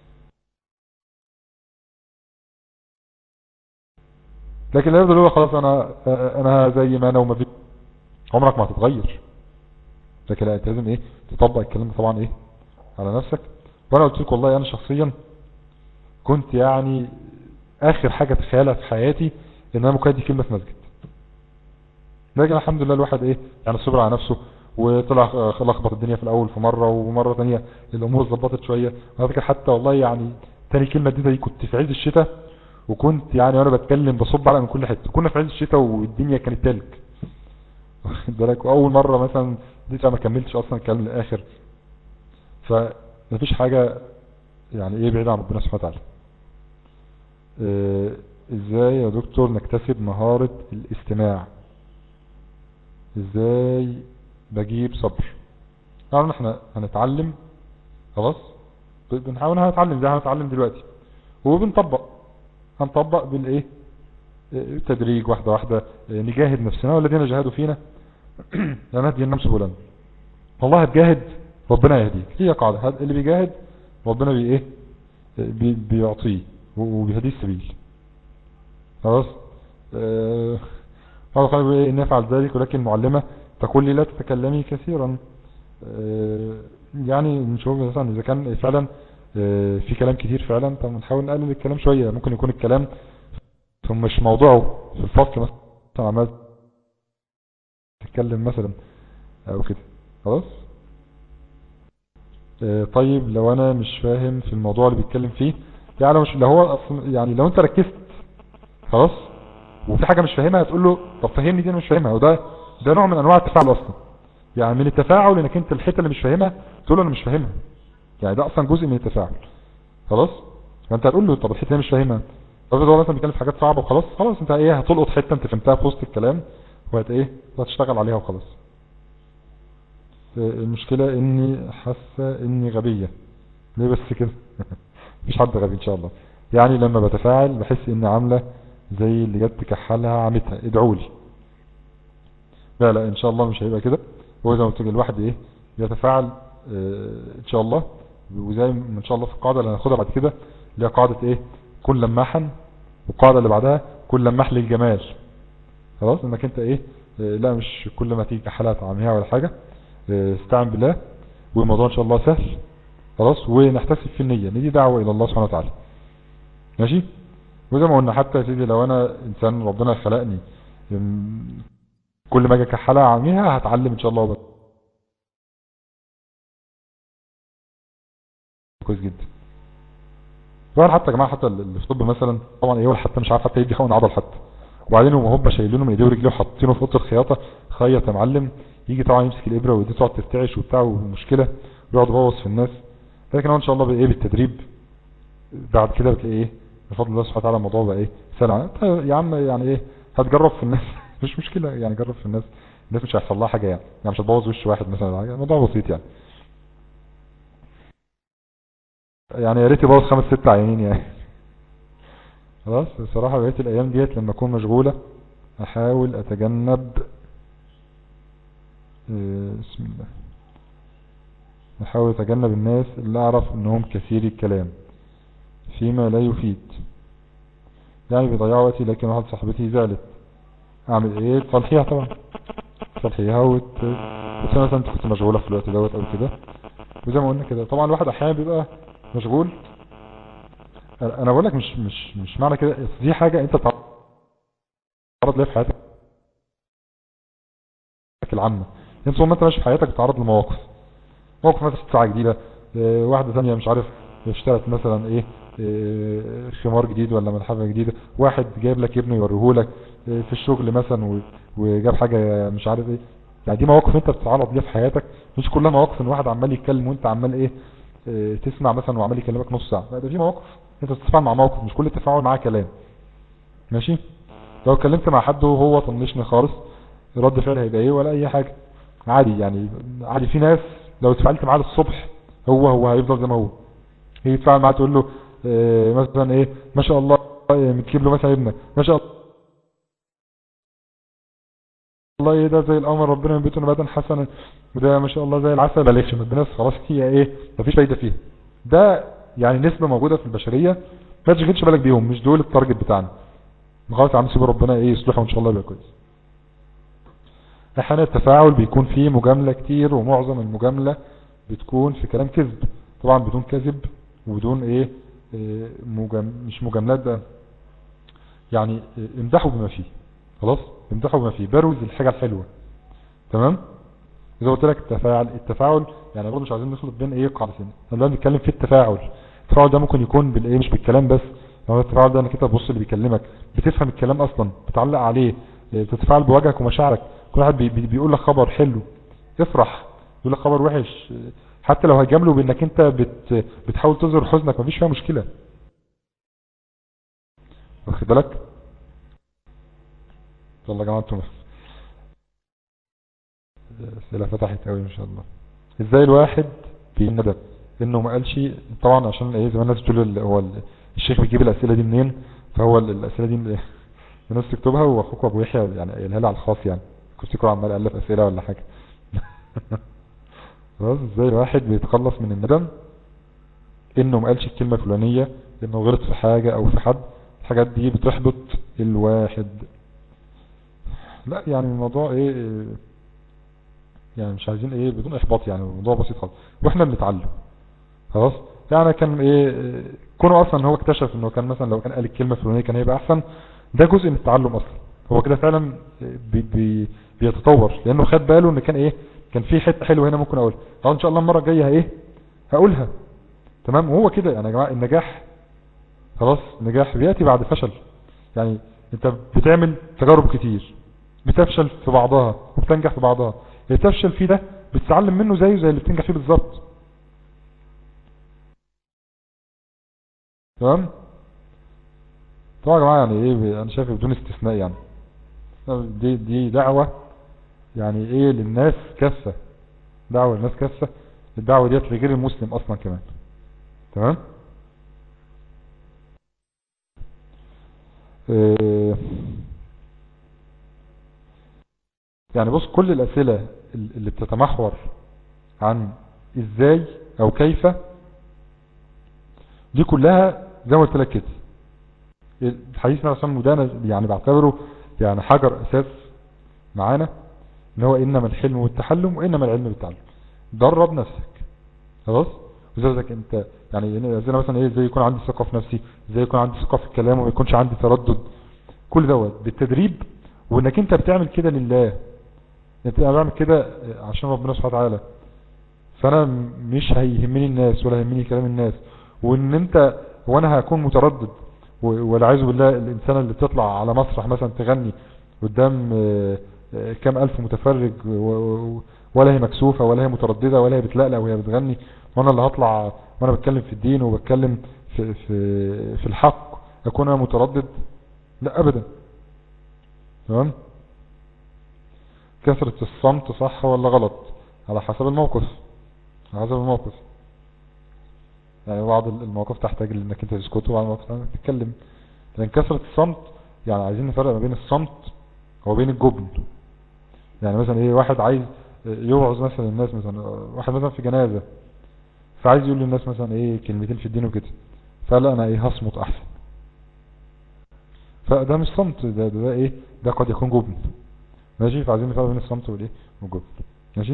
لكن لا يفضل يقول خلاص انا انا زي ما انا وما في، عمرك ما هتتغير. لكن لا انت لازم ايه تطبق الكلام طبعا ايه على نفسك. وانا قلت لك والله انا شخصيا كنت يعني اخر حاجة تخيلها في حياتي ان انا ممكن ادي كلمة في مسجد، لكن الحمد لله الواحد ايه يعني صبر على نفسه وطلع لخبط الدنيا في الاول في مرة، ومرة ثانيه الامور ظبطت شوية. وانا فاكر حتى والله يعني تاني كلمة دي كنت في عز الشتاء، وكنت يعني وانا بتكلم بصب على من كل حتة، كنا في عز الشتاء والدنيا كانت تلج واخد بالك. واول مرة مثلا دي ما كملتش اصلا الكلام للاخر. فمفيش حاجة يعني ايه بعيد عن ربنا سبحانه وتعالى. اه ازاي يا دكتور نكتسب مهارة الاستماع؟ ازاي بجيب صبر؟ طبعا احنا هنتعلم خلاص، بنحاول هنتعلم زي هنتعلم دلوقتي وبنطبق، هنطبق بالايه التدريج واحدة واحدة. نجاهد نفسنا والذين جاهدوا فينا لنهدينهم سبلنا. والله هتجاهد ربنا يهديك، هي قاعدة اللي بيجاهد ربنا بي ايه بي بيعطيه وبيهديه السبيل. خلاص. اه هذا قال ايه ان نفعل ذلك، ولكن معلمة تقول لي لا تتكلمي كثيرا. اه يعني نشوف مثلا اذا كان فعلا اه في كلام كتير فعلا، طب نحاول نقلل الكلام شوية. ممكن يكون الكلام مش موضوعه في الفصل مثلا عمال تتكلم مثلا او كده. خلاص. اه طيب لو انا مش فاهم في الموضوع اللي بيتكلم فيه، يعني لو مش لو هو اصلا يعني لو انت ركزت خلاص وفي حاجة مش فاهمها هتقول له طب فهمني دي انا مش فاهمها، وده ده نوع من انواع التفاعل اصلا. يعني من التفاعل انك انت الحته اللي مش فاهمها تقول له انا مش فاهمها، يعني ده اصلا جزء من التفاعل. خلاص. فانت هتقول له طب الحته اللي مش فاهمها، طب هو مثلا بيتكلم في حاجات صعبه وخلاص خلاص انت ايه هتلقط حته انت فهمتها في وسط الكلام وهت ايه وهتشتغل عليها وخلاص. المشكله اني حاسه اني غبيه. ليه بس كده؟ مش حد غبي ان شاء الله. يعني لما بتفاعل بحس اني عامله زي اللي جت تكحلها عمتها. ادعوا لي. لا لا ان شاء الله مش هيبقى كده. هو زي ما قلت لك الواحد ايه يتفاعل اه ان شاء الله، وزي ما ان شاء الله في القاعده اللي هناخدها بعد كده اللي هي قاعده ايه كن لماحا، والقاعده اللي بعدها كن لماح للجمال. خلاص انك انت ايه اه لا مش كل ما تيجي حالة تعميها ولا حاجه، اه استعن بالله والموضوع ان شاء الله سهل. خلاص ونحتسب في النيه ان دي دعوه الى الله سبحانه وتعالى. ماشي. وزي ما قلنا حتى يا سيدي لو انا انسان ربنا خلقني كل ما اجي كحلقه اعميها هتعلم ان شاء الله بقى. كويس جدا. طبعا حتى يا جماعه حتى اللي في طب مثلا طبعا ايه حتى مش عارف حتى يدي حقن عضل حتى، وبعدين هم هم شايلينه من ايديه ورجليه وحاطينه في اوضه الخياطه خيط يا معلم، يجي طبعا يمسك الابره ودي تقعد ترتعش وبتاع ومشكله ويقعد يبوظ في الناس. لكن هو ان شاء الله بايه بالتدريب بعد كده بتلاقي ايه بفضل الله سبحانه وتعالى الموضوع بقى ايه سهل. يا عم يعني ايه هتجرب في الناس مش مشكله يعني جرب في الناس، الناس مش هيحصل لها حاجه يعني، يعني مش هتبوظ وش واحد مثلا ولا حاجه، الموضوع بسيط يعني. يعني يا ريت يبوظ خمس ست عيانين يعني. خلاص بصراحه بقيت الايام ديت لما اكون مشغوله احاول اتجنب إيه بسم الله احاول اتجنب الناس اللي اعرف انهم كثير الكلام فيما لا يفيد، يعني بيضيعوا وقتي. لكن واحد صاحبتي زعلت اعمل ايه؟ تصلحيها طبعا، تصلحيها وت... بس انا مثلا كنت مشغولة في الوقت دوت او كده، وزي ما قلنا كده طبعا الواحد احيانا بيبقى مشغول. انا بقول لك مش مش مش معنى كده دي حاجة انت تعرض ليها في حياتك العامة. انت طول ما انت ماشي في حياتك بتتعرض لمواقف، موقف مثلا ساعة جديدة، اه واحدة ثانية مش عارف اشترت مثلا ايه اه خمار جديد ولا ملحفة جديدة، واحد جايب لك ابنه يوريهولك اه في الشغل مثلا وجاب حاجة مش عارف ايه. يعني دي مواقف انت بتتعرض ليها في حياتك، مش كلها مواقف ان واحد عمال يتكلم وانت عمال ايه اه تسمع مثلا وعمال يكلمك نص ساعة. لا ده في مواقف انت بتتفاعل مع موقف، مش كل التفاعل معاه كلام. ماشي. لو اتكلمت مع حد وهو طنشني خالص رد فعل هيبقى ايه ولا اي حاجة عادي يعني عادي. في ناس لو اتفعلت معاه الصبح هو هو هيفضل زي ما هو، هي تتفاعل معاه تقول له اه مثلا ايه ما شاء الله متجيب له مثلا ابنك ما شاء الله ايه ده زي القمر ربنا ينبته نباتا حسنا وده ما شاء الله زي العسل بلاش من الناس خلاص هي ايه مفيش فايده فيها. ده يعني نسبه موجوده في البشريه ما تشغلش بالك بيهم، مش دول التارجت بتاعنا. خلاص عم سيب ربنا ايه يصلحه ان شاء الله يبقى كويس. احيانا التفاعل بيكون فيه مجامله كتير ومعظم المجامله بتكون في كلام كذب، طبعا بدون كذب وبدون ايه, إيه مجام مش مجاملات ده يعني إيه امدحوا بما فيه. خلاص امدحوا بما فيه بروز الحاجه الحلوه. تمام. اذا قلت لك التفاعل التفاعل يعني برضه مش عايزين نخلط بين ايه قاعدتين، احنا بنتكلم في التفاعل. التفاعل ده ممكن يكون بالايه مش بالكلام بس، يعني التفاعل ده انك انت تبص اللي بيكلمك بتفهم الكلام اصلا بتعلق عليه بتتفاعل بوجهك ومشاعرك. كل واحد بي بيقول لك خبر حلو افرح، يقول لك خبر وحش حتى لو هيجامله بانك انت بت بتحاول تظهر حزنك مفيش فيها مشكله. واخد بالك؟ يلا يا جماعه انتم الاسئله فتحت قوي ما شاء الله. ازاي الواحد بيندم انه ما قالش؟ طبعا عشان ايه زي ما الناس بتقول هو الشيخ بيجيب الاسئله دي منين، فهو الاسئله دي الناس تكتبها واخوك ابو يحيى يعني قايلها لي على الخاص يعني كنت يكون عمال الف اسئله ولا حاجه. خلاص ازاي الواحد بيتخلص من الندم انه ما قالش الكلمه الفلانيه، انه غلط في حاجه او في حد؟ الحاجات دي بتحبط الواحد. لا يعني الموضوع ايه يعني مش عايزين ايه بدون احباط، يعني الموضوع بسيط خالص واحنا بنتعلم. خلاص يعني كان ايه كونه اصلا هو اكتشف انه كان مثلا لو كان قال الكلمه الفلانيه كان هيبقى احسن، ده جزء من التعلم اصلا. هو كده فعلا بي بي بيتطور لانه خد باله ان كان ايه كان في حته حلوه هنا ممكن اقولها، طبعا ان شاء الله المره الجايه ايه هقولها. تمام. وهو كده يعني يا جماعه النجاح خلاص النجاح بياتي بعد فشل. يعني انت بتعمل تجارب كتير بتفشل في بعضها وبتنجح في بعضها، اللي تفشل فيه ده بتتعلم منه زيه زي اللي بتنجح فيه بالظبط. تمام. طبعا يا جماعه يعني ايه انا شايف بدون استثناء يعني دي دي دعوه يعني ايه للناس كافه، دعوه للناس كافه. الدعوه ديت لغير المسلم اصلا كمان. تمام. إيه يعني بص كل الاسئلة اللي بتتمحور عن ازاي او كيف دي كلها زي ما قلت لك كده حديثنا عشان مدانا يعني بعتبره يعني حجر اساس معانا ان هو انما الحلم والتحلم وانما العلم بالتعلم. درب نفسك خلاص وزيك انت يعني زي مثلا ايه ازاي يكون عندي ثقة في نفسي، ازاي يكون عندي ثقة في الكلام وما يكونش عندي تردد. كل دوت بالتدريب وانك انت بتعمل كده لله، انت انا بعمل كده عشان ربنا سبحانه وتعالى، فانا مش هيهمني الناس ولا هيهمني كلام الناس. وان انت وانا هكون متردد والعياذ بالله الانسان اللي بتطلع على مسرح مثلا تغني قدام كام الف متفرج ولا هي مكسوفة ولا هي مترددة ولا هي بتلقلق وهي بتغني، وانا اللي هطلع وانا بتكلم في الدين وبتكلم في, في, في الحق اكون انا متردد؟ لا ابدا. تمام. كثرة الصمت صح ولا غلط؟ على حسب الموقف، على حسب الموقف. يعني بعض المواقف تحتاج انك انت تسكت وبعض المواقف انك تتكلم. لان كثرة الصمت يعني عايزين نفرق ما بين الصمت وبين الجبن. يعني مثلا ايه واحد عايز يوعظ مثلا الناس، مثلا واحد مثلا في جنازة فعايز يقول للناس مثلا ايه كلمتين في الدين وكده، فقال انا ايه هصمت احسن. فده مش صمت، ده, ده, ده ايه ده قد يكون جبن. ماشي. فعايزين نفرق بين الصمت والايه والجبن. ماشي.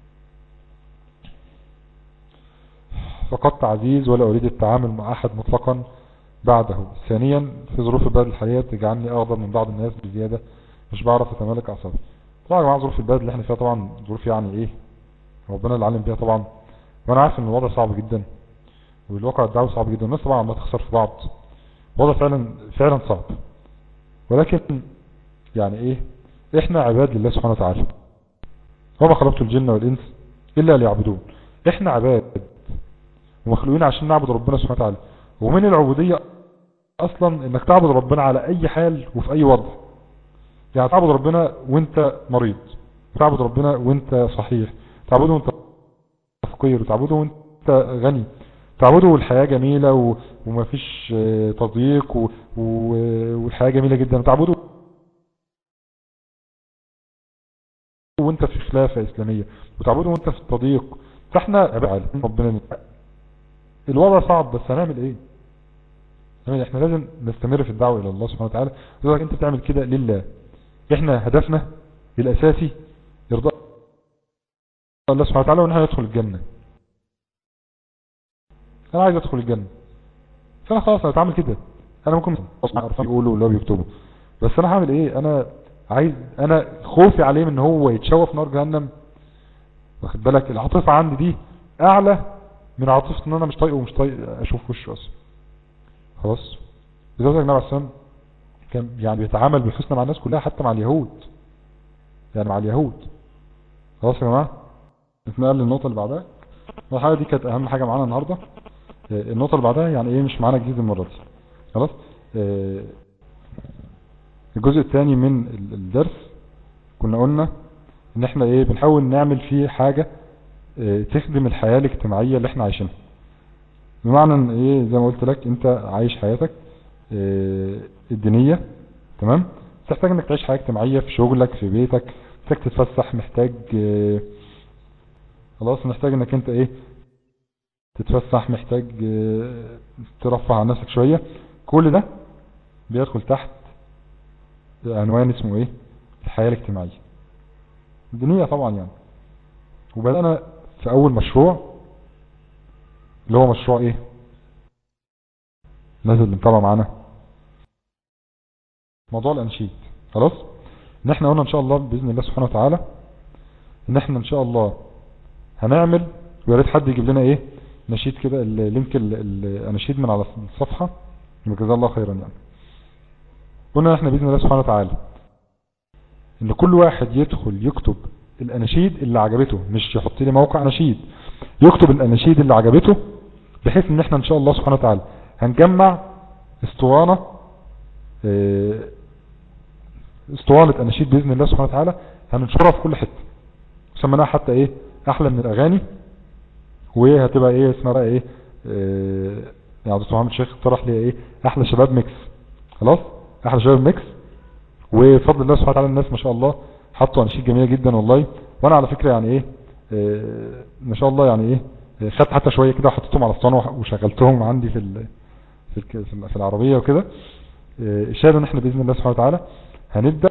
فقدت عزيز ولا اريد التعامل مع احد مطلقا بعده. ثانيا في ظروف البلد الحالية تجعلني اغضب من بعض الناس بزيادة، مش بعرف اتمالك اعصابي. طبعا يا جماعه ظروف البلد اللي احنا فيها طبعا ظروف يعني ايه ربنا اللي علم بيها طبعا، وانا عارف ان الوضع صعب جدا والواقع الدعوي صعب جدا والناس طبعا عماله تخسر في بعض. الوضع فعلا فعلا صعب، ولكن يعني ايه احنا عباد لله سبحانه وتعالى، وما خلقت الجن والانس الا ليعبدون. احنا عباد ومخلوقين عشان نعبد ربنا سبحانه وتعالى. ومن العبودية اصلا انك تعبد ربنا على اي حال وفي اي وضع. يعني تعبد ربنا وانت مريض، تعبد ربنا وانت صحيح، تعبده وانت فقير، تعبده وانت غني، تعبده والحياة جميلة و... ومفيش تضييق و... و... والحياة جميلة جدا، تعبده وانت في خلافة اسلامية، وتعبده وانت في التضييق. فاحنا ربنا الوضع صعب بس هنعمل ايه؟ يعني احنا لازم نستمر في الدعوة الى الله سبحانه وتعالى. لذلك انت تعمل كده لله. احنا هدفنا الاساسي يرضى الله سبحانه وتعالى وان احنا ندخل الجنة. انا عايز ادخل الجنة، فانا خلاص انا اتعامل كده. انا ممكن يقولوا ولا بيكتبوا، بس انا هعمل ايه؟ انا عايز انا خوفي عليه من هو يتشوف نار جهنم. واخد بالك العاطفة عندي دي اعلى من عاطفة ان انا مش طايقه ومش طايق اشوف وشه اصلا. خلاص. لذلك النبي عليه الصلاه كان يعني بيتعامل بالحسنى مع الناس كلها حتى مع اليهود، يعني مع اليهود. خلاص يا جماعه. نتنقل للنقطه اللي بعدها. الحاجه دي كانت اهم حاجه معانا النهارده. النقطه اللي بعدها يعني ايه مش معانا جديد المره دي. خلاص. الجزء الثاني من الدرس كنا قلنا ان احنا ايه بنحاول نعمل فيه حاجه تخدم الحياه الاجتماعيه اللي احنا عايشينها. بمعنى ان ايه زي ما قلت لك انت عايش حياتك الدينية، تمام؟ تحتاج انك تعيش حياة اجتماعية في شغلك في بيتك، محتاج تتفسح، محتاج اه خلاص محتاج انك انت ايه تتفسح، محتاج اه ترفع عن نفسك شوية. كل ده بيدخل تحت عنوان اسمه ايه الحياة الاجتماعية الدينية طبعا يعني. وبدأنا في اول مشروع اللي هو مشروع ايه الناس اللي متابعه معانا موضوع الانشيد. خلاص. ان احنا قلنا ان شاء الله باذن الله سبحانه وتعالى ان احنا ان شاء الله هنعمل، ويا ريت حد يجيب لنا ايه نشيد كده اللينك الاناشيد من على الصفحه جزاه الله خيرا. يعني قلنا احنا باذن الله سبحانه وتعالى ان كل واحد يدخل يكتب الاناشيد اللي عجبته، مش يحط لي موقع اناشيد، يكتب الاناشيد اللي عجبته، بحيث ان احنا ان شاء الله سبحانه وتعالى هنجمع اسطوانة اسطوانة اناشيد باذن الله سبحانه وتعالى هننشرها في كل حته، سميناها حتى ايه احلى من الاغاني، وهتبقى ايه اسمها بقى ايه اه يعني دكتور محمد الشيخ اقترح لي ايه احلى شباب ميكس. خلاص. احلى شباب ميكس. وبفضل الله سبحانه وتعالى الناس ما شاء الله حطوا اناشيد جميله جدا والله. وانا على فكره يعني ايه اه ما شاء الله يعني ايه خدت حتى شويه كده وحطيتهم على الاسطوانه وشغلتهم عندي في ال في, ال في العربيه وكده. اه شايف ان احنا باذن الله سبحانه وتعالى هنبدا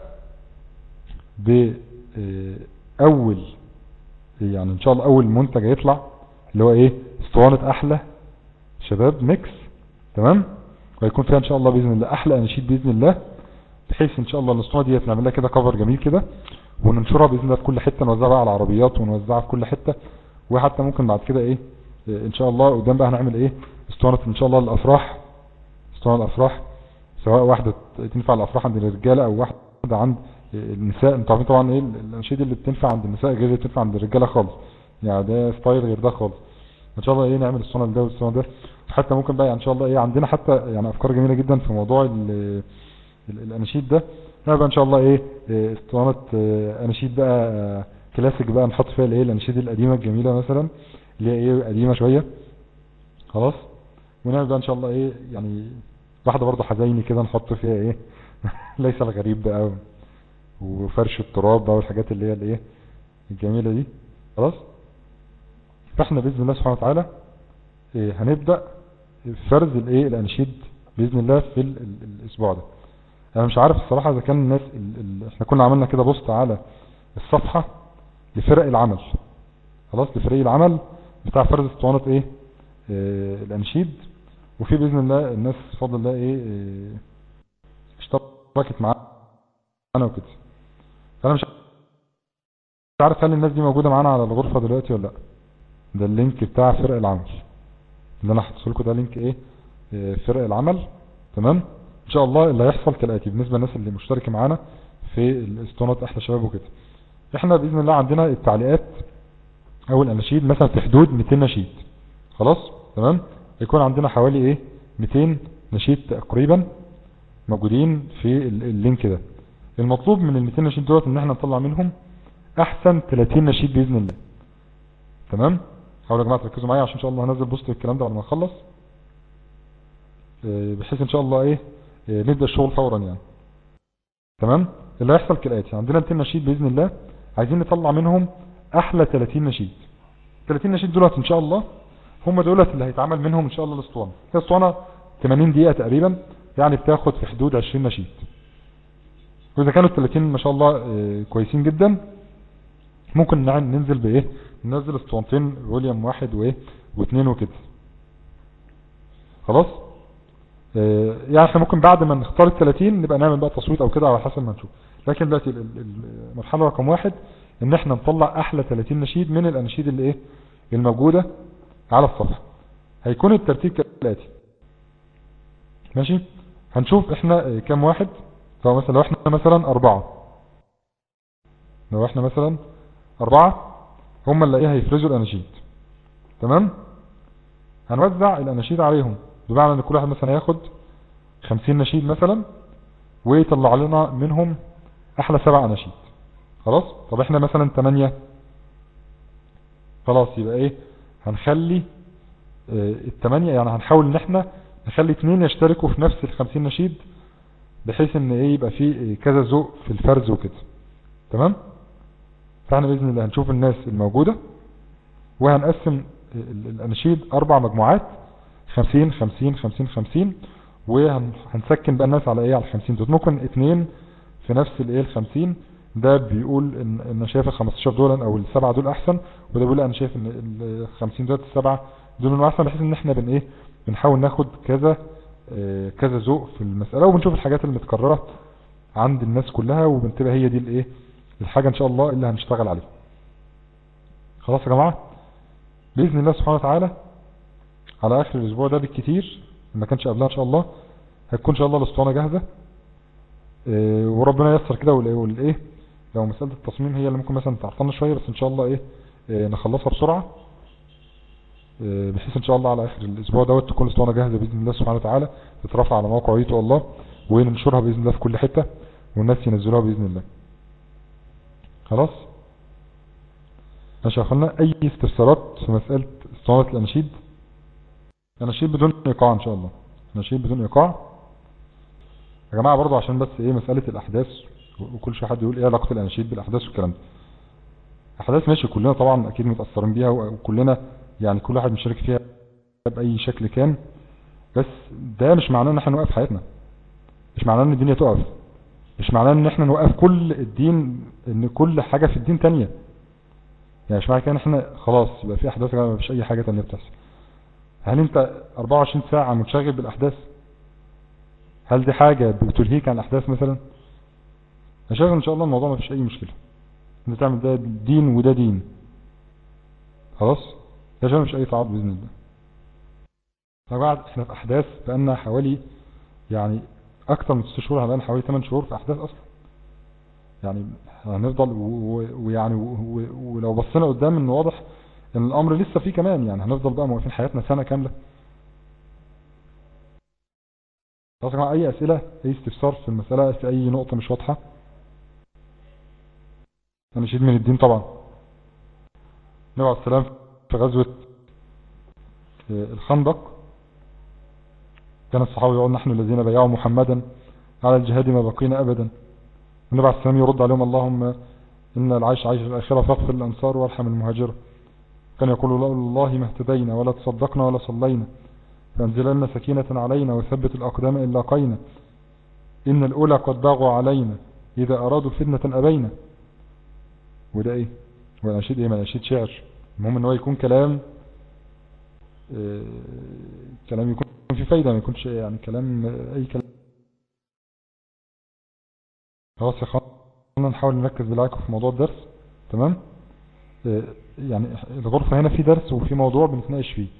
باول يعني ان شاء الله اول منتج هيطلع اللي هو ايه اسطوانه احلى شباب ميكس. تمام. وهيكون فيها ان شاء الله باذن الله احلى اناشيد باذن الله، بحيث ان شاء الله الاسطوانه دي نعمل لها كده كفر جميل كده وننشرها باذن الله في كل حته، نوزعها على العربيات ونوزعها في كل حته. وحتى ممكن بعد كده ايه ان شاء الله قدام بقى هنعمل ايه اسطوانه ان شاء الله الافراح، اسطوانه الافراح سواء واحده تنفع الافراح عند الرجاله او واحده عند النساء. انتوا عارفين طبعا ايه الاناشيد اللي بتنفع عند النساء غير اللي بتنفع عند الرجاله خالص، يعني ده ستايل غير ده خالص. ان شاء الله ايه نعمل الاسطوانه ده والاسطوانه ده. حتى ممكن بقى ان شاء الله ايه عندنا حتى يعني افكار جميله جدا في موضوع الاناشيد ده. نعمل ان شاء الله ايه اسطوانه اناشيد بقى كلاسيك بقى نحط فيها الايه الاناشيد القديمه الجميله مثلا اللي هي ايه قديمه شويه خلاص. ونعمل بقى ان شاء الله ايه يعني واحده برضه حزيني كده نحط فيها ايه ليس الغريب بقى وفرش التراب بقى والحاجات اللي هي الايه الجميله دي خلاص. فاحنا باذن الله سبحانه وتعالى إيه هنبدا فرز الايه الاناشيد باذن الله في ال ال الاسبوع ده. انا مش عارف الصراحه اذا كان الناس ال ال احنا كنا عملنا كده بوست على الصفحه لفرق العمل خلاص، لفريق العمل بتاع فرز اسطوانه ايه, إيه الاناشيد، وفي باذن الله الناس بفضل الله ايه, إيه اشتركت معانا وكده. فانا مش عارف هل الناس دي موجوده معانا على الغرفه دلوقتي ولا لا. ده اللينك بتاع فرق العمل اللي انا حاطط لكم ده لينك ايه, إيه فرق العمل. تمام. ان شاء الله اللي هيحصل كالاتي بالنسبه للناس اللي مشتركه معانا في الاسطوانات احلى شباب وكده. احنا باذن الله عندنا التعليقات او الاناشيد مثلا في حدود مئتين نشيد خلاص. تمام. يكون عندنا حوالي ايه مئتين نشيد تقريبا موجودين في اللينك ده. المطلوب من ال مئتين نشيد دولت ان احنا نطلع منهم احسن ثلاثين نشيد باذن الله. تمام. حاولوا يا جماعه تركزوا معايا عشان ان شاء الله هنزل بوست الكلام ده بعد ما نخلص، بحيث ان شاء الله ايه نبدا الشغل فورا يعني. تمام. اللي هيحصل كالاتي عندنا مئتين نشيد باذن الله، عايزين نطلع منهم احلى ثلاثين نشيد. ثلاثين نشيد دولت ان شاء الله هم دولت اللي هيتعمل منهم ان شاء الله الاسطوانه. هي اسطوانه ثمانين دقيقه تقريبا، يعني بتاخد في حدود عشرين نشيد. واذا كانوا ثلاثين ما شاء الله كويسين جدا ممكن ننزل بايه ننزل اسطوانتين فوليوم واحد وايه واثنين وكده خلاص. اه يعني احنا ممكن بعد ما نختار ال ثلاثين نبقى نعمل بقى تصويت او كده على حسب ما نشوف. لكن دلوقتي المرحله رقم واحد ان احنا نطلع احلى ثلاثين نشيد من الاناشيد اللي ايه الموجوده على الصفحه. هيكون الترتيب كالاتي ماشي. هنشوف احنا كام واحد. فمثلا لو احنا مثلا اربعة لو احنا مثلا اربعة هم اللي ايه هيفرزوا الاناشيد. تمام. هنوزع الاناشيد عليهم بمعنى ان كل واحد مثلا هياخد خمسين نشيد مثلا ويطلع لنا منهم احلى سبع اناشيد خلاص. طب احنا مثلا ثمانية خلاص يبقى ايه هنخلي اه الثمانية يعني هنحاول ان احنا نخلي اثنين يشتركوا في نفس الخمسين نشيد بحيث ان ايه يبقى فيه كذا ذوق في الفرز وكده. تمام. فاحنا باذن الله هنشوف الناس الموجوده وهنقسم الاناشيد اربع مجموعات خمسين خمسين خمسين خمسين، وهنسكن بقى الناس على ايه على الخمسين دول. ممكن اثنين في نفس الايه الخمسين، ده بيقول ان انا شايف الخمستاشر دول او السبعه دول احسن، وده بيقول انا شايف ان الخمسين دول السبعه دول احسن، بحيث ان احنا بن ايه بنحاول ناخد كذا اه كذا ذوق في المساله، وبنشوف الحاجات اللي متكرره عند الناس كلها وبنتبه هي دي الايه الحاجه ان شاء الله اللي هنشتغل عليها. خلاص يا جماعه باذن الله سبحانه وتعالى على اخر الاسبوع ده بالكتير ما كانش قبلها ان شاء الله هتكون ان شاء الله الاسطوانه جاهزه. اه وربنا ييسر كده والايه لو مساله التصميم هي اللي ممكن مثلا تعطلنا شويه، بس ان شاء الله ايه اه نخلصها بسرعه اه بحيث ان شاء الله على اخر الاسبوع دوت تكون الاسطوانه جاهزه باذن الله سبحانه وتعالى، تترفع على موقع يوتيوب الله وننشرها باذن الله في كل حته والناس ينزلوها باذن الله. خلاص ماشي يا اخوانا. اي استفسارات في مساله اسطوانه الاناشيد؟ اناشيد بدون ايقاع ان شاء الله، اناشيد بدون ايقاع يا جماعه برضه عشان بس ايه مساله الاحداث وكل شويه حد يقول ايه علاقه الاناشيد بالاحداث والكلام ده. احداث ماشي كلنا طبعا اكيد متاثرين بيها وكلنا يعني كل واحد مشارك فيها باي شكل كان، بس ده مش معناه ان احنا نوقف حياتنا، مش معناه ان الدنيا تقف، مش معناه ان احنا نوقف كل الدين، ان كل حاجه في الدين تانية. يعني مش معنى كده ان احنا خلاص يبقى في احداث ما فيش اي حاجه تانية بتحصل. هل انت أربعة وعشرين ساعه منشغل بالاحداث؟ هل دي حاجه بتلهيك عن الاحداث مثلا؟ انا شايف ان شاء الله الموضوع ما فيش اي مشكله انت تعمل ده دين وده دين، خلاص ده شايف مش اي تعارض باذن الله. طبعا احنا في احداث بقالنا حوالي يعني اكتر من ست شهور، هنبقى حوالي ثمان شهور في احداث اصلا. يعني هنفضل ويعني ولو بصينا قدام ان واضح ان الامر لسه فيه كمان، يعني هنفضل بقى موقفين حياتنا سنة كاملة. خلاص يا جماعه، اي اسئلة اي استفسار في المسألة في اي نقطة مش واضحة؟ انا شهيد من الدين طبعا. النبي عليه السلام في غزوة الخندق كان الصحابة يقولون نحن الذين بايعوا محمدا على الجهاد ما بقينا ابدا. النبي عليه السلام يرد عليهم اللهم إن العيش عيش الآخرة فاغفر الأنصار وارحم المهاجرة. كان يقول والله ما اهتدينا ولا تصدقنا ولا صلينا، فانزل لنا سكينة علينا وثبت الأقدام إن لاقينا، إن الأولى قد باغوا علينا إذا أرادوا فتنة أبينا. وده إيه؟ والأنشيد إيه؟ ما الأنشيد شعر، المهم إن هو يكون كلام إيه، كلام يكون في فايدة، ما يكونش يعني كلام أي كلام. خلاص يا اخوانا نحاول نركز بالعكم في موضوع الدرس. تمام؟ إيه يعني الغرفة هنا في درس وفي موضوع بنتناقش فيه،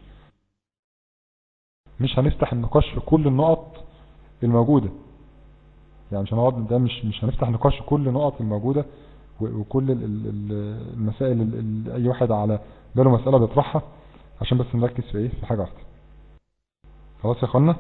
مش هنفتح النقاش في كل النقط الموجودة. يعني مش هنقعد ده مش مش هنفتح نقاش في كل النقط الموجودة وكل المسائل اللي اي واحد على باله مسألة بيطرحها، عشان بس نركز في ايه، في حاجة واحدة. خلاص يا اخوانا،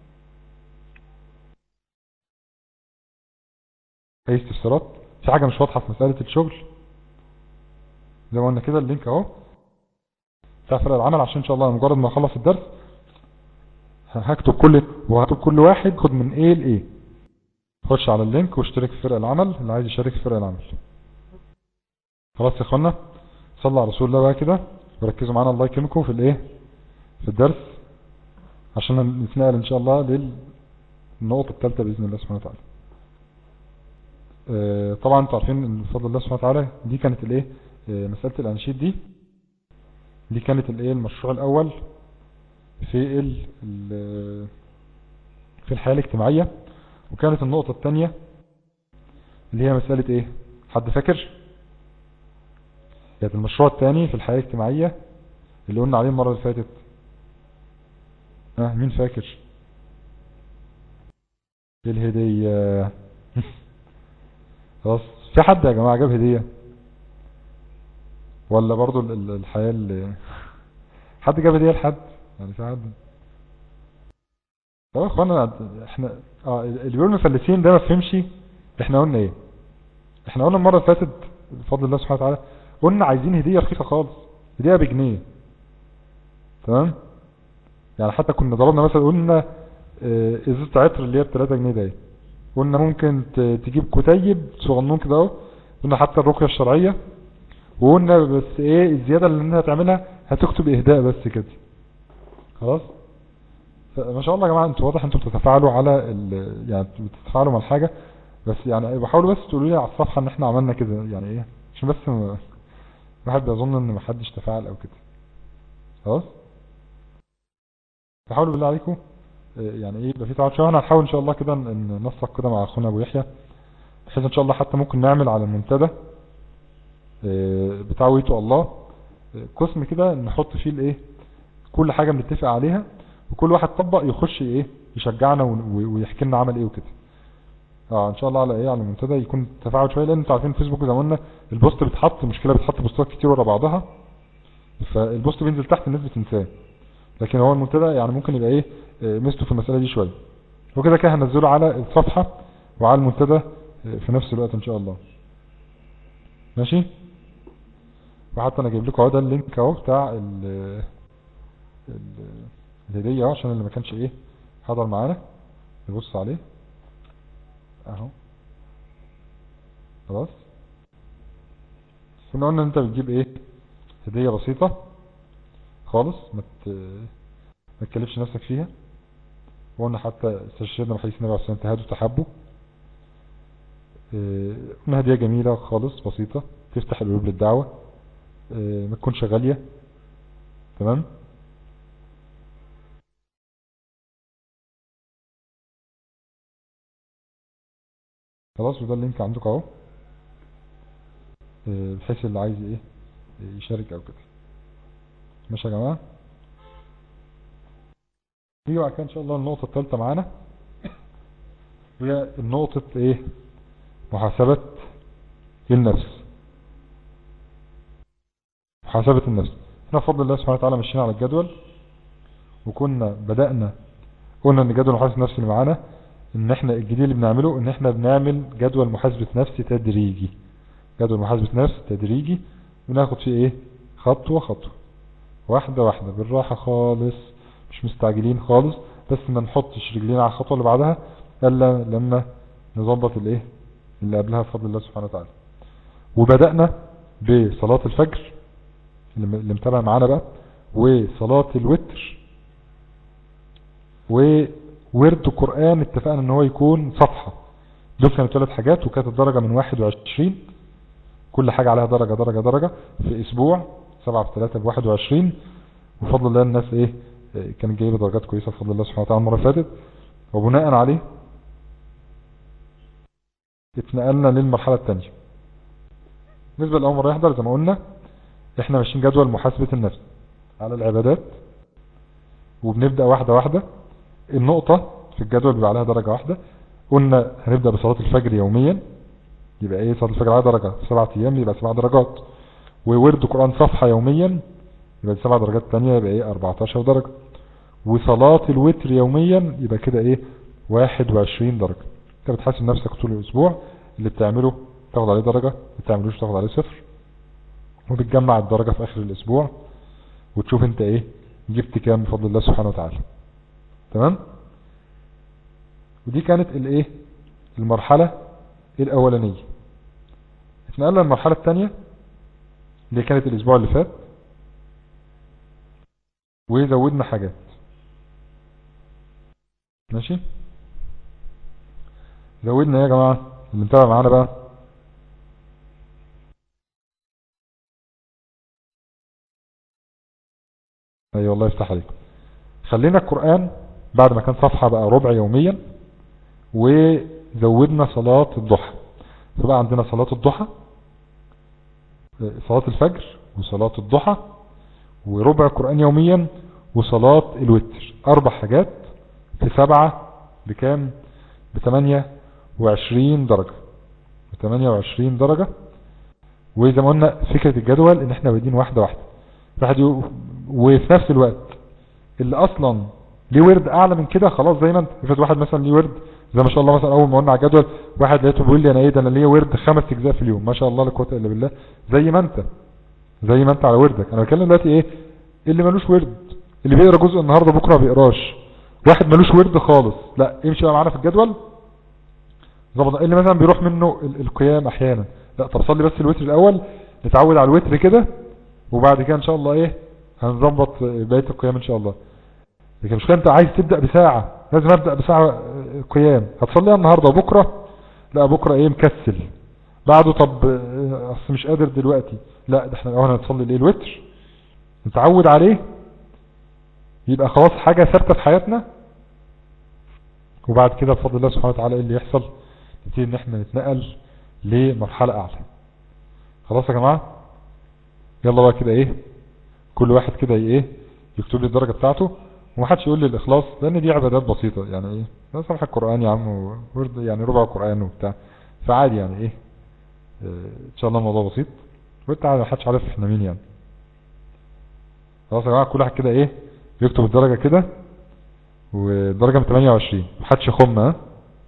اي استفسارات في حاجة مش واضحة في مسألة الشغل؟ زي ما قلنا كده اللينك اهو بتاع فرق العمل، عشان ان شاء الله مجرد ما اخلص الدرس هكتب كل وهكتب كل واحد خد من ايه لايه. خش على اللينك واشترك في فرق العمل اللي عايز يشارك في فرق العمل. خلاص يا اخوانا، صلوا على رسول الله بقى كده وركزوا معانا الله يكرمكم في الايه، في الدرس، عشان نتنقل ان شاء الله للنقطة الثالثة باذن الله سبحانه وتعالى. اه طبعا انتوا عارفين ان بفضل الله سبحانه وتعالى دي كانت الايه، اه مسألة الاناشيد دي دي كانت الايه المشروع الاول في ال في الحياة الاجتماعية، وكانت النقطة الثانية اللي هي مسألة ايه، حد فاكر؟ كانت المشروع الثاني في الحياة الاجتماعية اللي قلنا عليه المرة اللي فاتت. اه مين فاكر؟ الهدية. خلاص، في حد يا جماعة جاب هدية ولا برضو الحياة اللي حد جاب هدية لحد؟ يعني في حد؟ طب يا اخوانا احنا اه اللي بيقول مفلسين ده ما فهمش احنا قلنا ايه. احنا قلنا المرة اللي فاتت بفضل الله سبحانه وتعالى قلنا عايزين هدية رخيصة خالص، هدية بجنيه. تمام؟ يعني حتى كنا ضربنا مثلا قلنا اه ازازة عطر اللي هي ب تلاتة جنيه ده، قلنا ممكن تجيب كتيب صغنون كده اهو، قلنا حتى الرقية الشرعية، وقلنا بس ايه الزيادة اللي انها تعملها هتكتب اهداء بس كده. خلاص؟ ما شاء الله يا جماعة انتوا واضح انتوا بتتفاعلوا على يعني بتتفاعلوا مع الحاجة، بس يعني بحاولوا بس تقولوا لي على الصفحة ان احنا عملنا كده، يعني ايه عشان بس واحد بيظن ان محدش تفاعل او كده. خلاص؟ فحاولوا بالله عليكم يعني ايه يبقى في تعاون شويه. احنا هنحاول ان شاء الله كده ننسق كده مع اخونا ابو يحيى، بحيث ان شاء الله حتى ممكن نعمل على المنتدى بتاع ويتو الله قسم كده نحط فيه الايه كل حاجة بنتفق عليها، وكل واحد طبق يخش ايه يشجعنا ويحكي لنا عمل ايه وكده. اه ان شاء الله على ايه على المنتدى يكون تفاعل شويه، لان انتوا عارفين فيسبوك زي ما قلنا البوست بيتحط مشكله بيتحط بوستات كتير ورا بعضها، فالبوست بينزل تحت الناس بتنساه، لكن هو المنتدى يعني ممكن يبقى ايه ميزته في المساله دي شويه، وكده كده هنزله على الصفحه وعلى المنتدى في نفس الوقت ان شاء الله. ماشي؟ وحتى انا جايب لكم اهو ده اللينك اهو بتاع ال الهديه اهو، عشان اللي ما كانش ايه حضر معانا يبص عليه اهو. خلاص. كنا قلنا انت بتجيب ايه هدية بسيطة خالص ما ما تكلفش نفسك فيها. وقلنا حتى استشهدنا بحديث النبي عليه الصلاة والسلام تهادوا تحبوا. قلنا هدية جميلة خالص بسيطة تفتح القلوب للدعوة، ما تكونش غالية. تمام. خلاص. وده اللينك عندك اهو بحيث اللي عايز ايه يشارك او كده. ماشي يا جماعة. نيجي بعد كده ان شاء الله النقطة الثالثة معانا هي النقطة ايه محاسبة النفس. محاسبة النفس احنا بفضل الله سبحانه وتعالى مشينا على الجدول، وكنا بدأنا قلنا ان جدول محاسبة النفس اللي معانا ان احنا الجديد اللي بنعمله ان احنا بنعمل جدول محاسبة نفس تدريجي. جدول محاسبة نفس تدريجي بناخد فيه ايه خطوة خطوة واحدة واحدة بالراحة خالص، مش مستعجلين خالص، بس ما نحطش رجلينا على الخطوة اللي بعدها الا لما نظبط الايه اللي قبلها بفضل الله سبحانه وتعالى. وبدأنا بصلاة الفجر اللي متابع معانا بقى، وصلاة الوتر، وورد القرآن اتفقنا ان هو يكون صفحة. دول كانوا ثلاث حاجات، وكانت الدرجة من واحد وعشرين، كل حاجة عليها درجة درجة درجة في اسبوع، سبعة في ثلاثة بواحد وعشرين. وفضل الله الناس ايه كانت جايبة درجات كويسة بفضل الله سبحانه وتعالى المرة اللي فاتت. وبناء عليه اتنقلنا للمرحلة الثانية. بالنسبة لأول مرة يحضر زي ما قلنا احنا ماشيين جدول محاسبة النفس على العبادات، وبنبدأ واحدة واحدة. النقطة في الجدول بيبقى عليها درجة واحدة. قلنا هنبدأ بصلاة الفجر يوميا، يبقى ايه صلاة الفجر على درجة في سبعة ايام يبقى سبع درجات. وورد قرآن صفحة يوميا يبقى سبع درجات تانية يبقى ايه اربعتاشر درجة. وصلاة الوتر يوميا يبقى كده ايه واحد وعشرين درجة. انت بتحاسب نفسك طول الاسبوع، اللي بتعمله تاخد عليه درجة، اللي بتعملوش تاخد عليه صفر، وبتجمع الدرجة في اخر الاسبوع وتشوف انت ايه جبت كام بفضل الله سبحانه وتعالى. تمام. ودي كانت الايه المرحلة الاولانية. اتنقلنا المرحلة الثانية اللي كانت الاسبوع اللي فات، وزودنا حاجات. ماشي. زودنا يا جماعة اللي متابع معانا بقى ايوه الله يفتح عليكم. خلينا القرآن بعد ما كان صفحة بقى ربع يوميا، وزودنا صلاة الضحى. فبقى عندنا صلاة الضحى، صلاة الفجر وصلاة الضحى وربع القرآن يوميا وصلاة الوتر. اربع حاجات في سبعة بكام بثمانية وعشرين درجة. بثمانية وعشرين درجة. وزي ما قلنا فكرة الجدول ان احنا بادين واحدة واحدة واحد يو... وفي نفس الوقت اللي اصلا ليه ورد اعلى من كده خلاص زي ما انت. افرض واحد مثلا ليه ورد زي ما شاء الله، مثلا اول ما قلنا على الجدول واحد لقيته بيقول لي انا ايه ده انا ليه ورد خمس اجزاء في اليوم، ما شاء الله لا قوه الا بالله. زي ما انت زي ما انت على وردك. انا بتكلم دلوقتي ايه اللي ملوش ورد، اللي بيقرا جزء النهارده بكره ما بيقراش. واحد ملوش ورد خالص، لا امشي بقى معانا في الجدول ظبط. اللي مثلا بيروح منه القيام احيانا، لا طب صلي بس الوتر الاول، نتعود على الوتر كده، وبعد كده ان شاء الله ايه هنظبط بقيه القيام ان شاء الله. لكن مش انت عايز تبدا بساعه لازم ابدا بساعه قيام، هتصليها النهارده وبكره لا بكره ايه مكسل بعده، طب اصل مش قادر دلوقتي، لا ده احنا الاول هنصلي الايه الوتر نتعود عليه يبقى خلاص حاجه ثابته في حياتنا. وبعد كده بفضل الله سبحانه وتعالى ايه اللي يحصل نبتدي ان احنا نتنقل لمرحله اعلى. خلاص يا جماعه يلا بقى كده ايه كل واحد كده ايه يكتب لي الدرجه بتاعته، ومحدش يقول لي الاخلاص لان دي عبادات بسيطه يعني ايه ده صفحه القران يا عم ورد يعني ربع القران وبتاع فعادي يعني ايه ان شاء الله الموضوع بسيط. وانت ما حدش عارف احنا مين يعني. خلاص يا جماعه كل واحد كده ايه يكتب الدرجه كده، والدرجه من ثمانية وعشرين محدش يخم. ها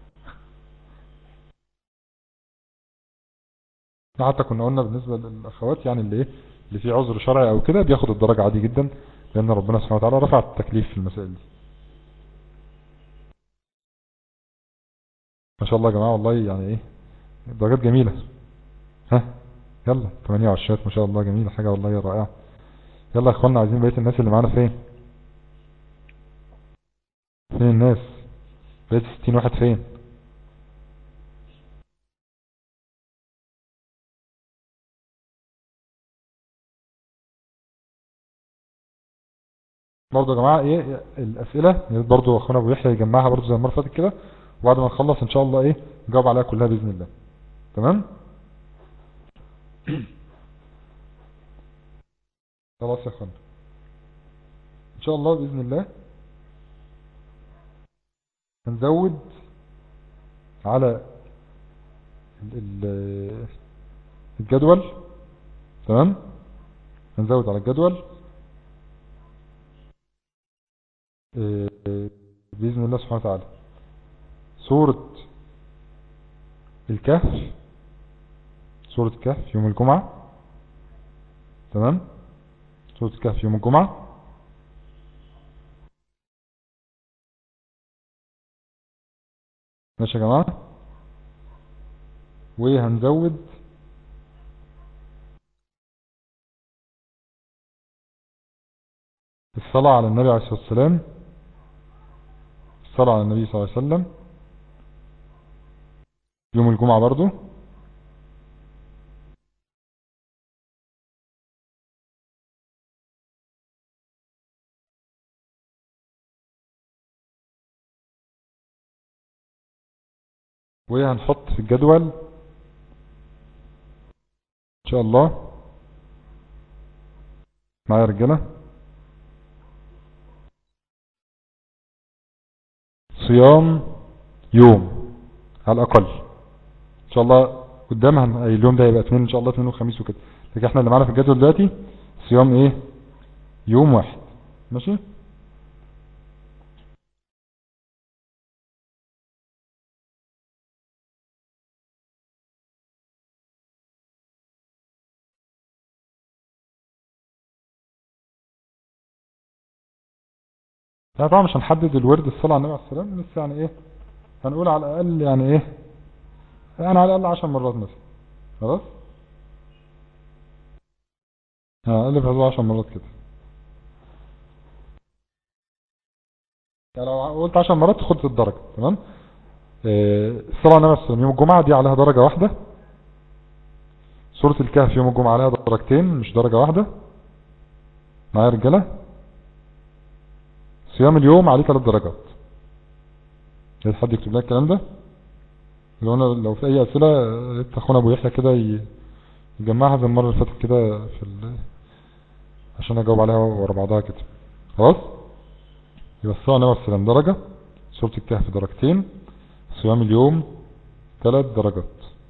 حتى كنا قلنا بالنسبه للاخوات يعني اللي ايه اللي فيه عذر شرعي او كده بياخد الدرجه عادي جدا، لان ربنا سبحانه وتعالى رفع التكليف في المسائل دي. ما شاء الله يا جماعه والله يعني ايه درجات جميله. ها يلا ثمانية وعشرات ما شاء الله، جميلة حاجة والله رائعة. يلا يا اخوانا عايزين بقية الناس اللي معانا فين؟ فين الناس بقية ستين واحد فين؟ برضه يا جماعة ايه الاسئلة يا ريت برضه اخونا ابو يحيى يجمعها برضه زي المرة اللي فاتت كده، وبعد ما نخلص ان شاء الله ايه نجاوب عليها كلها باذن الله. تمام. خلاص يا اخوانا ان شاء الله باذن الله هنزود على ال- ال- الجدول. تمام. هنزود على الجدول آه، بإذن الله سبحانه وتعالى سورة الكهف، سورة الكهف يوم الجمعة. تمام. سورة الكهف يوم الجمعة. ماشي يا جماعة. وهنزود الصلاة على النبي عليه الصلاة والسلام، الصلاة على النبي صلى الله عليه وسلم يوم الجمعة برضو. وهنحط في الجدول ان شاء الله معايا رجالة صيام يوم على الاقل ان شاء الله قدامها. اليوم ده هيبقى اثنين ان شاء الله، اثنين وخميس وكده، لكن احنا اللي معانا في الجدول دلوقتي صيام ايه يوم واحد. ماشي. لا طبعا مش هنحدد الورد الصلاة على النبي عليه السلام، بس يعني ايه هنقول على الاقل يعني ايه يعني على الاقل عشر مرات مثلا. خلاص على الاقل في عشر مرات كده. يعني لو قلت عشر مرات خدت الدرجة. تمام. آه، الصلاة على النبي عليه السلام يوم الجمعة دي عليها درجة واحدة. سورة الكهف يوم الجمعة عليها درجتين مش درجة واحدة. معايا رجالة. صيام اليوم عليه ثلاث درجات. يا حد يكتب لك الكلام ده. لو انا لو في اي اسئله قلت اخونا ابو يحيى كده يجمعها زي المره اللي فاتت كده في ال... عشان اجاوب عليها ورا بعضها كده. خلاص. يبقى الصلاه على النبي عليه السلام درجه، سوره الكهف درجتين، صيام اليوم ثلاث درجات.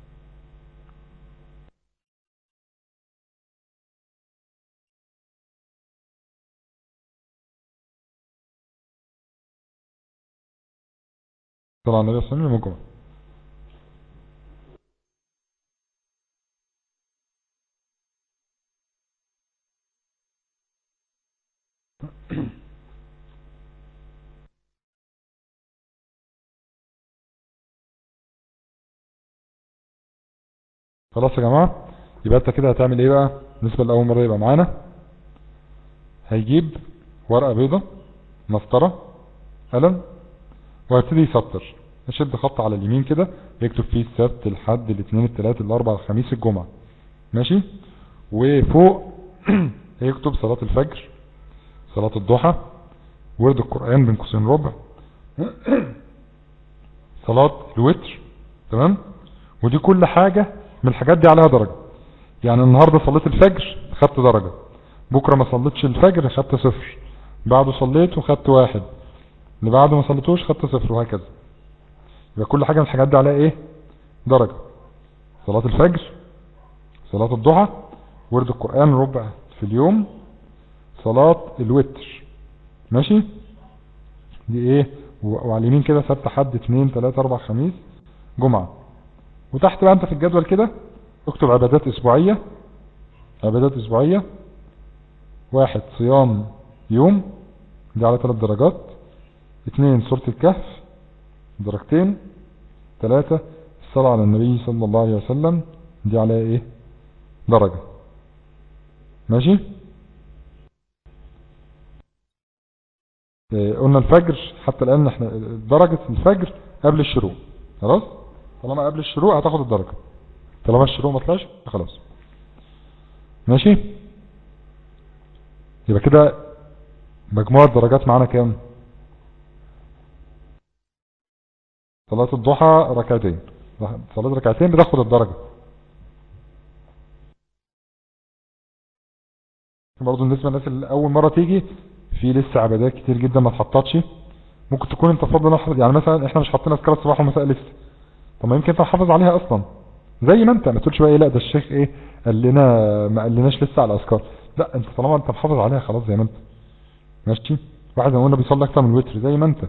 الصلاه على النبي عليه السلام يوم الجمعه. خلاص يا جماعه. يبقى انت كده هتعمل ايه بقى بالنسبه لاول مره يبقى معانا؟ هيجيب ورقه بيضه مسطره قلم وهيبتدي يسطر، يشد خط على اليمين كده يكتب فيه السبت الحد الاثنين الثلاث الاربع الخميس الجمعه. ماشي. وفوق يكتب صلاة الفجر، صلاة الضحى، ورد القرآن بين قوسين ربع، صلاة الوتر. تمام. ودي كل حاجة من الحاجات دي عليها درجة. يعني النهاردة صليت الفجر خدت درجة، بكرة ما صليتش الفجر خدت صفر، بعده صليته خدت واحد، اللي بعده ما صليتوش خدت صفر، وهكذا. يبقى كل حاجة من الحاجات دي عليها ايه درجة. صلاة الفجر، صلاة الضحى، ورد القرآن ربع في اليوم، صلاة الوتر. ماشي. دي ايه وعلى اليمين كده سبت حد اثنين ثلاثة اربع خميس جمعة. وتحت بقى انت في الجدول كده اكتب عبادات اسبوعية. عبادات اسبوعية واحد صيام يوم دي على ثلاث درجات، اثنين سورة الكهف درجتين، ثلاثة الصلاة على النبي صلى الله عليه وسلم دي عليها ايه درجة. ماشي. اه قلنا الفجر حتى الآن احنا درجة الفجر قبل الشروق. خلاص طالما قبل الشروق هتاخد الدرجة، طالما الشروق ما طلعش خلاص. ماشي. يبقى كده مجموع الدرجات معانا كام؟ صلاة الضحى ركعتين، صلاة ركعتين بتاخد الدرجة. برضو بالنسبة للناس اللي أول مرة تيجي، في لسه عبادات كتير جدا ما اتحطتش. ممكن تكون انت فضل يعني مثلا احنا مش حاطين اذكار الصباح والمساء لسه، طب ما يمكن انت محافظ عليها اصلا زي ما انت، ما تقولش بقى ايه لا ده الشيخ ايه قال لنا ما قالناش لسه على الاذكار. لا انت طالما انت محافظ عليها خلاص زي ما انت. ماشي. واحد زي ما قلنا بيصلي اكتر من الوتر زي ما انت.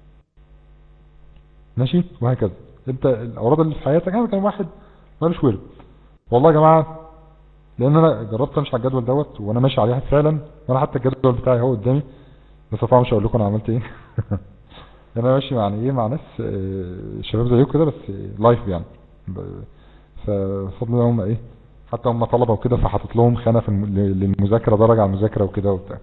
ماشي. وهكذا انت الاوراد اللي في حياتك. انا كان واحد مالوش ورد والله يا جماعه، لان انا جربت امشي على الجدول دوت وانا ماشي عليها فعلا، وانا حتى الجدول بتاعي اهو قدامي، بس طبعا مش هقول لكم انا عملت ايه. انا ماشي مع ايه مع ناس شباب زيكم كده بس لايف يعني، ففضل هم ايه حتى هم طلبه وكده، فحطت لهم خانه في للمذاكره درجه على المذاكره وكده وبتاع.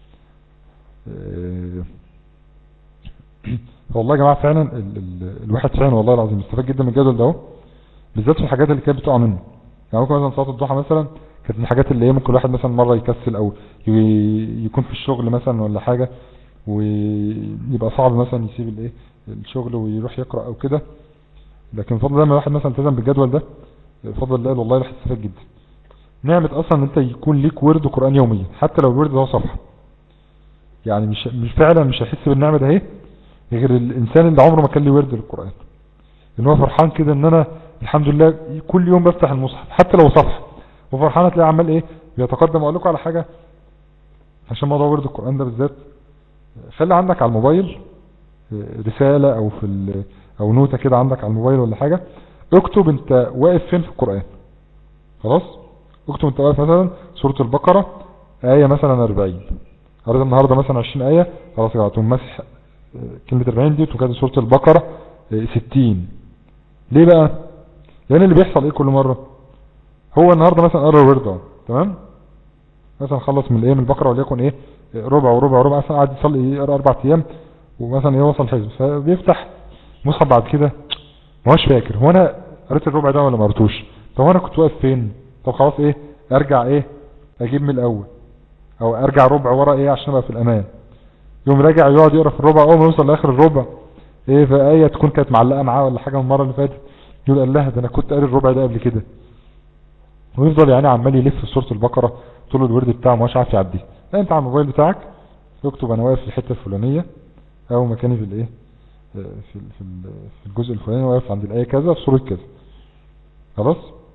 والله يا جماعه فعلا ال ال الواحد فعلا والله العظيم استفاد جدا من الجدول ده، بالذات في الحاجات اللي كانت بتقع منه. يعني ممكن مثلا صلاه الضحى مثلا كانت من الحاجات اللي ايه ممكن الواحد مثلا مره يكسل او يكون في الشغل مثلا ولا حاجه، ويبقى صعب مثلا يسيب الايه الشغل ويروح يقرأ او كده. لكن بفضل الله لما الواحد مثلا التزم بالجدول ده بفضل الله والله الواحد استفاد جدا. نعمة اصلا ان انت يكون ليك ورد قرآن يوميا حتى لو الورد ده صفحة، يعني مش مش فعلا مش هيحس بالنعمة ده ايه غير الانسان اللي عمره ما كان ليه ورد للقرآن، ان هو فرحان كده ان انا الحمد لله كل يوم بفتح المصحف حتى لو صفحة وفرحان هتلاقي عمال ايه بيتقدم. اقول لكم على حاجة عشان موضوع ورد القرآن ده بالذات، خلي عندك على الموبايل رسالة او في او نوتة كده عندك على الموبايل ولا حاجة، اكتب انت واقف فين في القرآن. خلاص اكتب انت واقف مثلا سورة البقرة آية مثلا أربعين، قريت النهاردة مثلا عشرين آية، خلاص يا تقوم مسح كلمة أربعين دي وتكاد سورة البقرة ستين. ليه بقى؟ لان اللي بيحصل ايه كل مرة هو النهاردة مثلا قرر ورده تمام، مثلا خلص من الايه من البقرة وليكن ايه ربع وربع وربع، مثلا قاعد يصلي يقرا اربع ايام ومثلا يوصل حزب، فبيفتح مصحف بعد كده ما هوش فاكر هو انا قريت الربع ده ولا ما قريتوش، طب انا كنت واقف فين، طب خلاص ايه ارجع ايه اجيب من الاول او ارجع ربع ورا ايه عشان ابقى في الامان. يوم راجع يقعد يقرا في الربع، اول ما يوصل لاخر الربع ايه في ايه تكون كانت معلقه معاه ولا حاجه من المره اللي فاتت، يقول الله ده انا كنت قاري الربع ده قبل كده، ويفضل يعني عمال يلف في سوره البقره طول الورد بتاعه مش عارف يعديه. لا انت على الموبايل بتاعك اكتب انا واقف في الحته الفلانيه او مكاني في الايه في في في الجزء الفلاني واقف عند الايه كذا في سوره كذا. خلاص.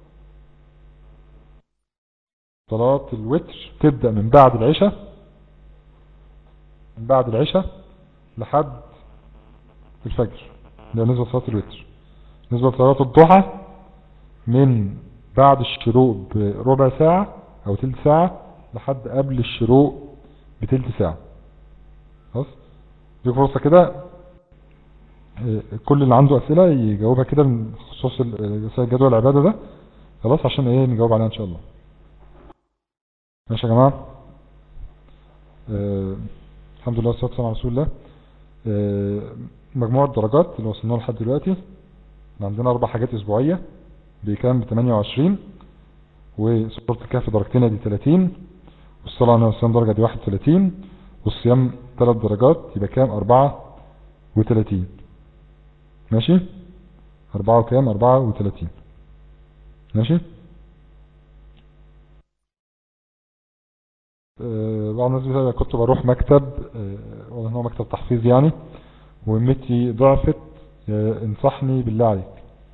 صلاه الوتر تبدا من بعد العشاء، من بعد العشاء لحد الفجر، ده بالنسبه لصلاه الوتر. بالنسبه لصلاه الضحى من بعد الشروق بربع ساعه او تلت ساعه لحد قبل الشروق بتلت ساعه. خلاص دي فرصه كده كل اللي عنده اسئله يجاوبها كده من خصوص جدول العباده ده، خلاص عشان ايه نجاوب عليها ان شاء الله. ماشي يا جماعه. آه الحمد لله والصلاه والسلام على رسول الله. آه مجموع الدرجات اللي وصلنا لحد دلوقتي عندنا اربع حاجات اسبوعيه بكام ب ثمانية وعشرين، وسوره الكهف درجتين دي ثلاثين، والصلاه على النبي درجه دي واحد وثلاثين، والصيام ثلاث درجات يبقى كام أربعة وثلاثين. ماشي أربعة وكام أربعة وثلاثين. ماشي. أه بعض الناس بيقول كنت بروح مكتب أه والله هو مكتب تحفيظ يعني وهمتي ضعفت أه انصحني بالله عليك.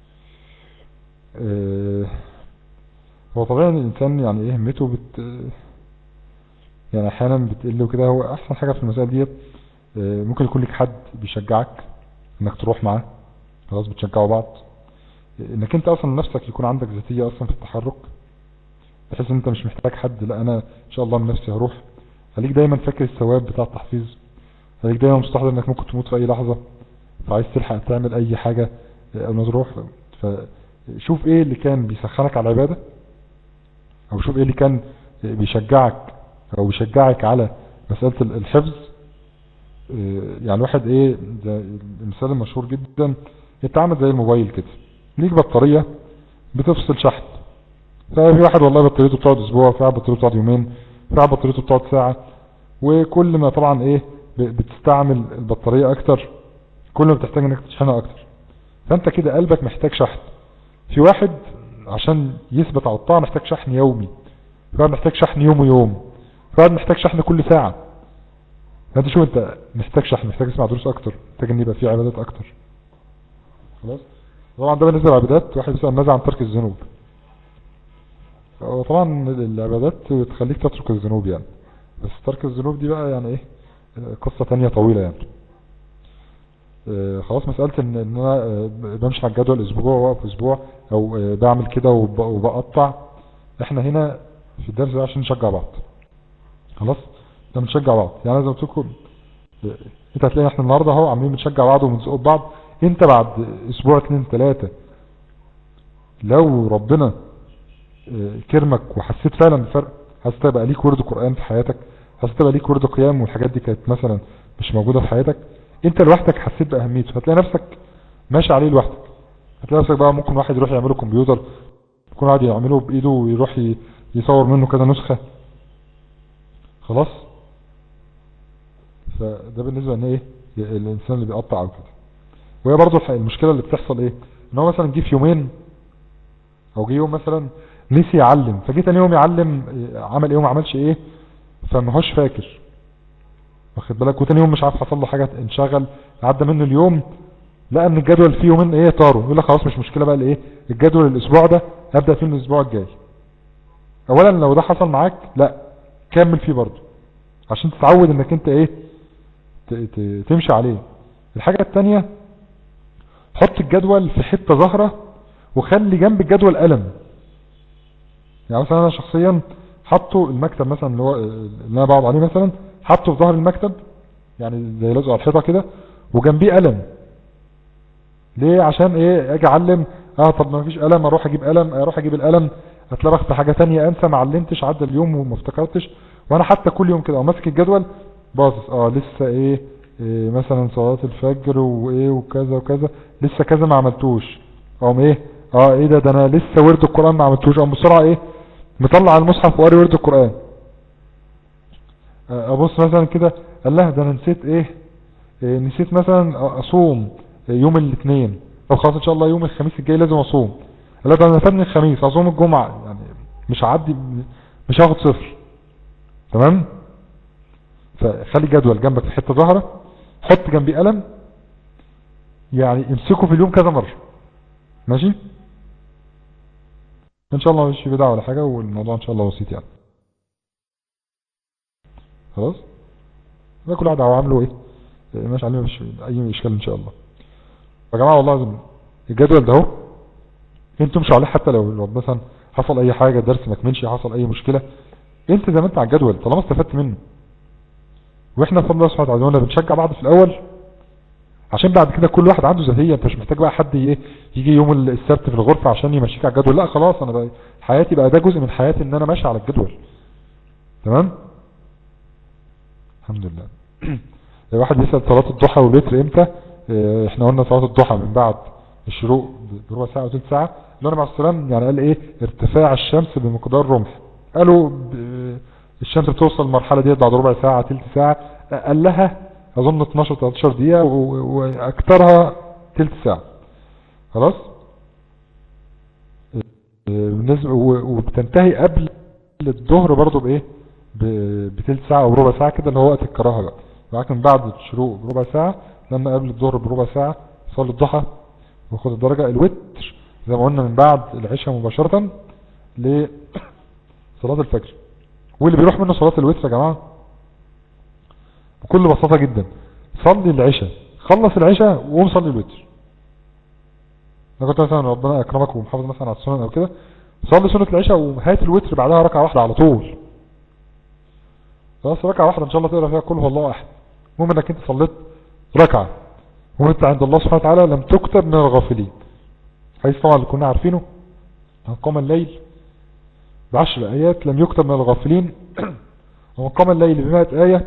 أه هو طبيعي الانسان يعني ايه همته بت يعني احيانا بتقل وكده. هو احسن حاجة في المسائل ديت أه ممكن يكون لك حد بيشجعك انك تروح معاه، خلاص بتشجعوا بعض، انك انت اصلا نفسك يكون عندك ذاتية اصلا في التحرك بحيث ان انت مش محتاج حد، لا انا ان شاء الله من نفسي هروح. خليك دايما فاكر الثواب بتاع التحفيظ، خليك دايما مستحضر انك ممكن تموت في اي لحظة، فعايز تلحق تعمل اي حاجة قبل ما تروح، شوف ايه اللي كان بيسخنك على العبادة، او شوف ايه اللي كان بيشجعك او بيشجعك على مسألة الحفظ. يعني الواحد ايه، ده المثال المشهور جدا، انت عامل زي الموبايل كده، ليك بطارية بتفصل شحن، ففي واحد والله بطاريته بتقعد اسبوع، في واحد بطاريته بتقعد يومين، في واحد بطاريته بتقعد ساعة، وكل ما طبعا ايه بتستعمل البطارية اكتر كل ما بتحتاج انك تشحنها اكتر. فانت كده قلبك محتاج شحن. في واحد عشان يثبت على الطاعة محتاج شحن يومي، في واحد محتاج شحن يوم ويوم، في واحد محتاج شحن كل ساعة. فانت شوف انت محتاج شحن، محتاج تسمع دروس اكتر، محتاج ان يبقى في عبادات اكتر. خلاص. طبعا ده بالنسبة للعبادات. واحد بيسأل ماذا عن ترك الذنوب؟ طبعا العبادات بتخليك تترك الذنوب يعني، بس ترك الذنوب دي بقى يعني ايه قصة تانية طويلة يعني. اه خلاص. مسألة ان, إن انا اه بمشي على الجدول اسبوع ووقف اسبوع، او اه بعمل كده وبقطع. احنا هنا في الدرس ده عشان نشجع بعض. خلاص. ده بنشجع بعض يعني. زي ما قلت لكم اه انت هتلاقي احنا النهارده اهو عاملين بنشجع بعض وبنزق بعض. انت بعد اسبوع اتنين تلاتة لو ربنا كرمك وحسيت فعلا بفرق، حسيت بقى ليك ورد قرآن في حياتك، حسيت بقى ليك ورد قيام، والحاجات دي كانت مثلا مش موجودة في حياتك، انت لوحدك حسيت بأهميته، هتلاقي نفسك ماشي عليه لوحدك. هتلاقي نفسك بقى ممكن واحد يروح يعمله كمبيوتر، يكون قاعد يعمله بإيده ويروح يصور منه كذا نسخة. خلاص. فده بالنسبة ان ايه الانسان اللي بيقطع او كده. وهي برضو المشكلة اللي بتحصل ايه، ان هو مثلا جه في يومين او جه يوم مثلا نسي يعلم، فجيت تاني يوم يعلم عمل ايه وما عملش ايه، فما هوش فاكر، واخد بالك. وتاني يوم مش عارف حصل له حاجه، انشغل، عدى منه اليوم، لقى ان الجدول فيه يومين ايه طاروا، يقول لك خلاص مش مشكله بقى الايه الجدول الاسبوع ده ابدا فيه من الاسبوع الجاي. اولا لو ده حصل معاك لا كمل فيه برضه عشان تتعود انك انت ايه تمشي عليه. الحاجه الثانيه حط الجدول في حته ظاهره وخلي جنب الجدول قلم. يعني مثلا انا شخصيا حطه المكتب مثلا اللي هو اللي انا بقعد عليه مثلا، حطه في ظهر المكتب يعني زي لازقه على الحيطه كده، وجنبيه قلم. ليه؟ عشان ايه اجي اعلم، اه طب ما فيش قلم اروح اجيب قلم، اروح اجيب القلم اتلبخ في حاجه ثانيه، انسى ما علمتش، عدى اليوم وما افتكرتش. وانا حتى كل يوم كده او ماسك الجدول باصص اه لسه ايه, إيه مثلا صلاه الفجر وايه وكذا وكذا، لسه كذا ما عملتوش، اقوم ايه اه ايه ده ده انا لسه ورد القران ما عملتوش، اقوم بسرعه ايه مطلع المصحف وقاري ورد القرآن. ابص مثلا كده الله ده انا نسيت ايه, إيه نسيت مثلا اصوم يوم الاثنين، طب خلاص ان شاء الله يوم الخميس الجاي لازم اصوم. لا ده انا فاتني الخميس اصوم الجمعة، يعني مش هعدي مش هاخد صفر. تمام. فخلي جدول جنبك في حته ظاهره، حط جنبيه قلم، يعني امسكه في اليوم كذا مرة. ماشي ان شاء الله مش في بدعة ولا حاجة، والموضوع ان شاء الله بسيط يعني. خلاص. ده كل واحد عامله ايه ماشي عليه، مش اي اشكال ان شاء الله. يا جماعة والله لازم الجدول ده اهو انتوا مش عليه، حتى لو لو مثلا حصل اي حاجة درس ما كملش، حصل اي مشكلة، انت زي ما انت على الجدول طالما استفدت منه. واحنا فضل الله سبحانه وتعالى بنشجع بعض في الاول عشان بعد كده كل واحد عنده ذاتيه. انت مش محتاج بقى حد ايه يجي يوم السبت في الغرفة عشان يمشيك على الجدول، لا خلاص انا بقى حياتي بقى ده جزء من حياتي ان انا ماشي على الجدول. تمام. الحمد لله. واحد بيسأل صلاة الضحى والوتر امتى؟ اه احنا قلنا صلاة الضحى من بعد الشروق بربع ساعة وثلث ساعة. النبي عليه السلام يعني قال ايه ارتفاع الشمس بمقدار رمح، قالوا الشمس بتوصل المرحلة دي بعد ربع ساعة ثلث ساعة، قال لها اظن اتناشر تلتاشر دقيقة واكثرها ثلث ساعة. خلاص. وبتنتهي قبل الظهر برضو بايه بثلث ساعة او بربع ساعة كده اللي هو وقت الكراهة بقى. لكن بعد الشروق بربع ساعة، لما قبل الظهر بربع ساعة صلي الضحى وخد الدرجة. الوتر زي ما قلنا من بعد العشاء مباشرة لصلاة الفجر. واللي بيروح منه صلاة الوتر يا جماعة بكل بساطة جدا صلي العشاء، خلص العشاء وقوم صلي الوتر. لو كنت مثلا ربنا اكرمك ومحافظ مثلا على السنن او كده، صلي سنة العشاء وهات الوتر بعدها ركعة واحدة على طول. خلاص ركعة واحدة ان شاء الله تقرأ فيها كل هو الله احد. المهم انك انت صليت ركعة وانت عند الله سبحانه وتعالى لم تكتب من الغافلين. حديث طبعا اللي كنا عارفينه، من قام الليل بعشر آيات لم يكتب من الغافلين، ومن قام الليل بمائة آية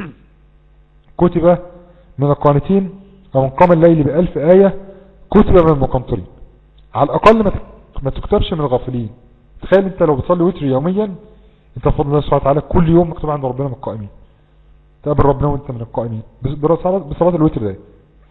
كتب من القانتين، ومن قام الليل بألف آية كتب من المقنطرين. على الأقل ما تكتبش من الغافلين. تخيل انت لو بتصلي وتر يوميا، انت بفضل الله سبحانه وتعالى كل يوم مكتوب عند ربنا من القائمين، تقابل ربنا وانت من القائمين بصلاة الوتر ده.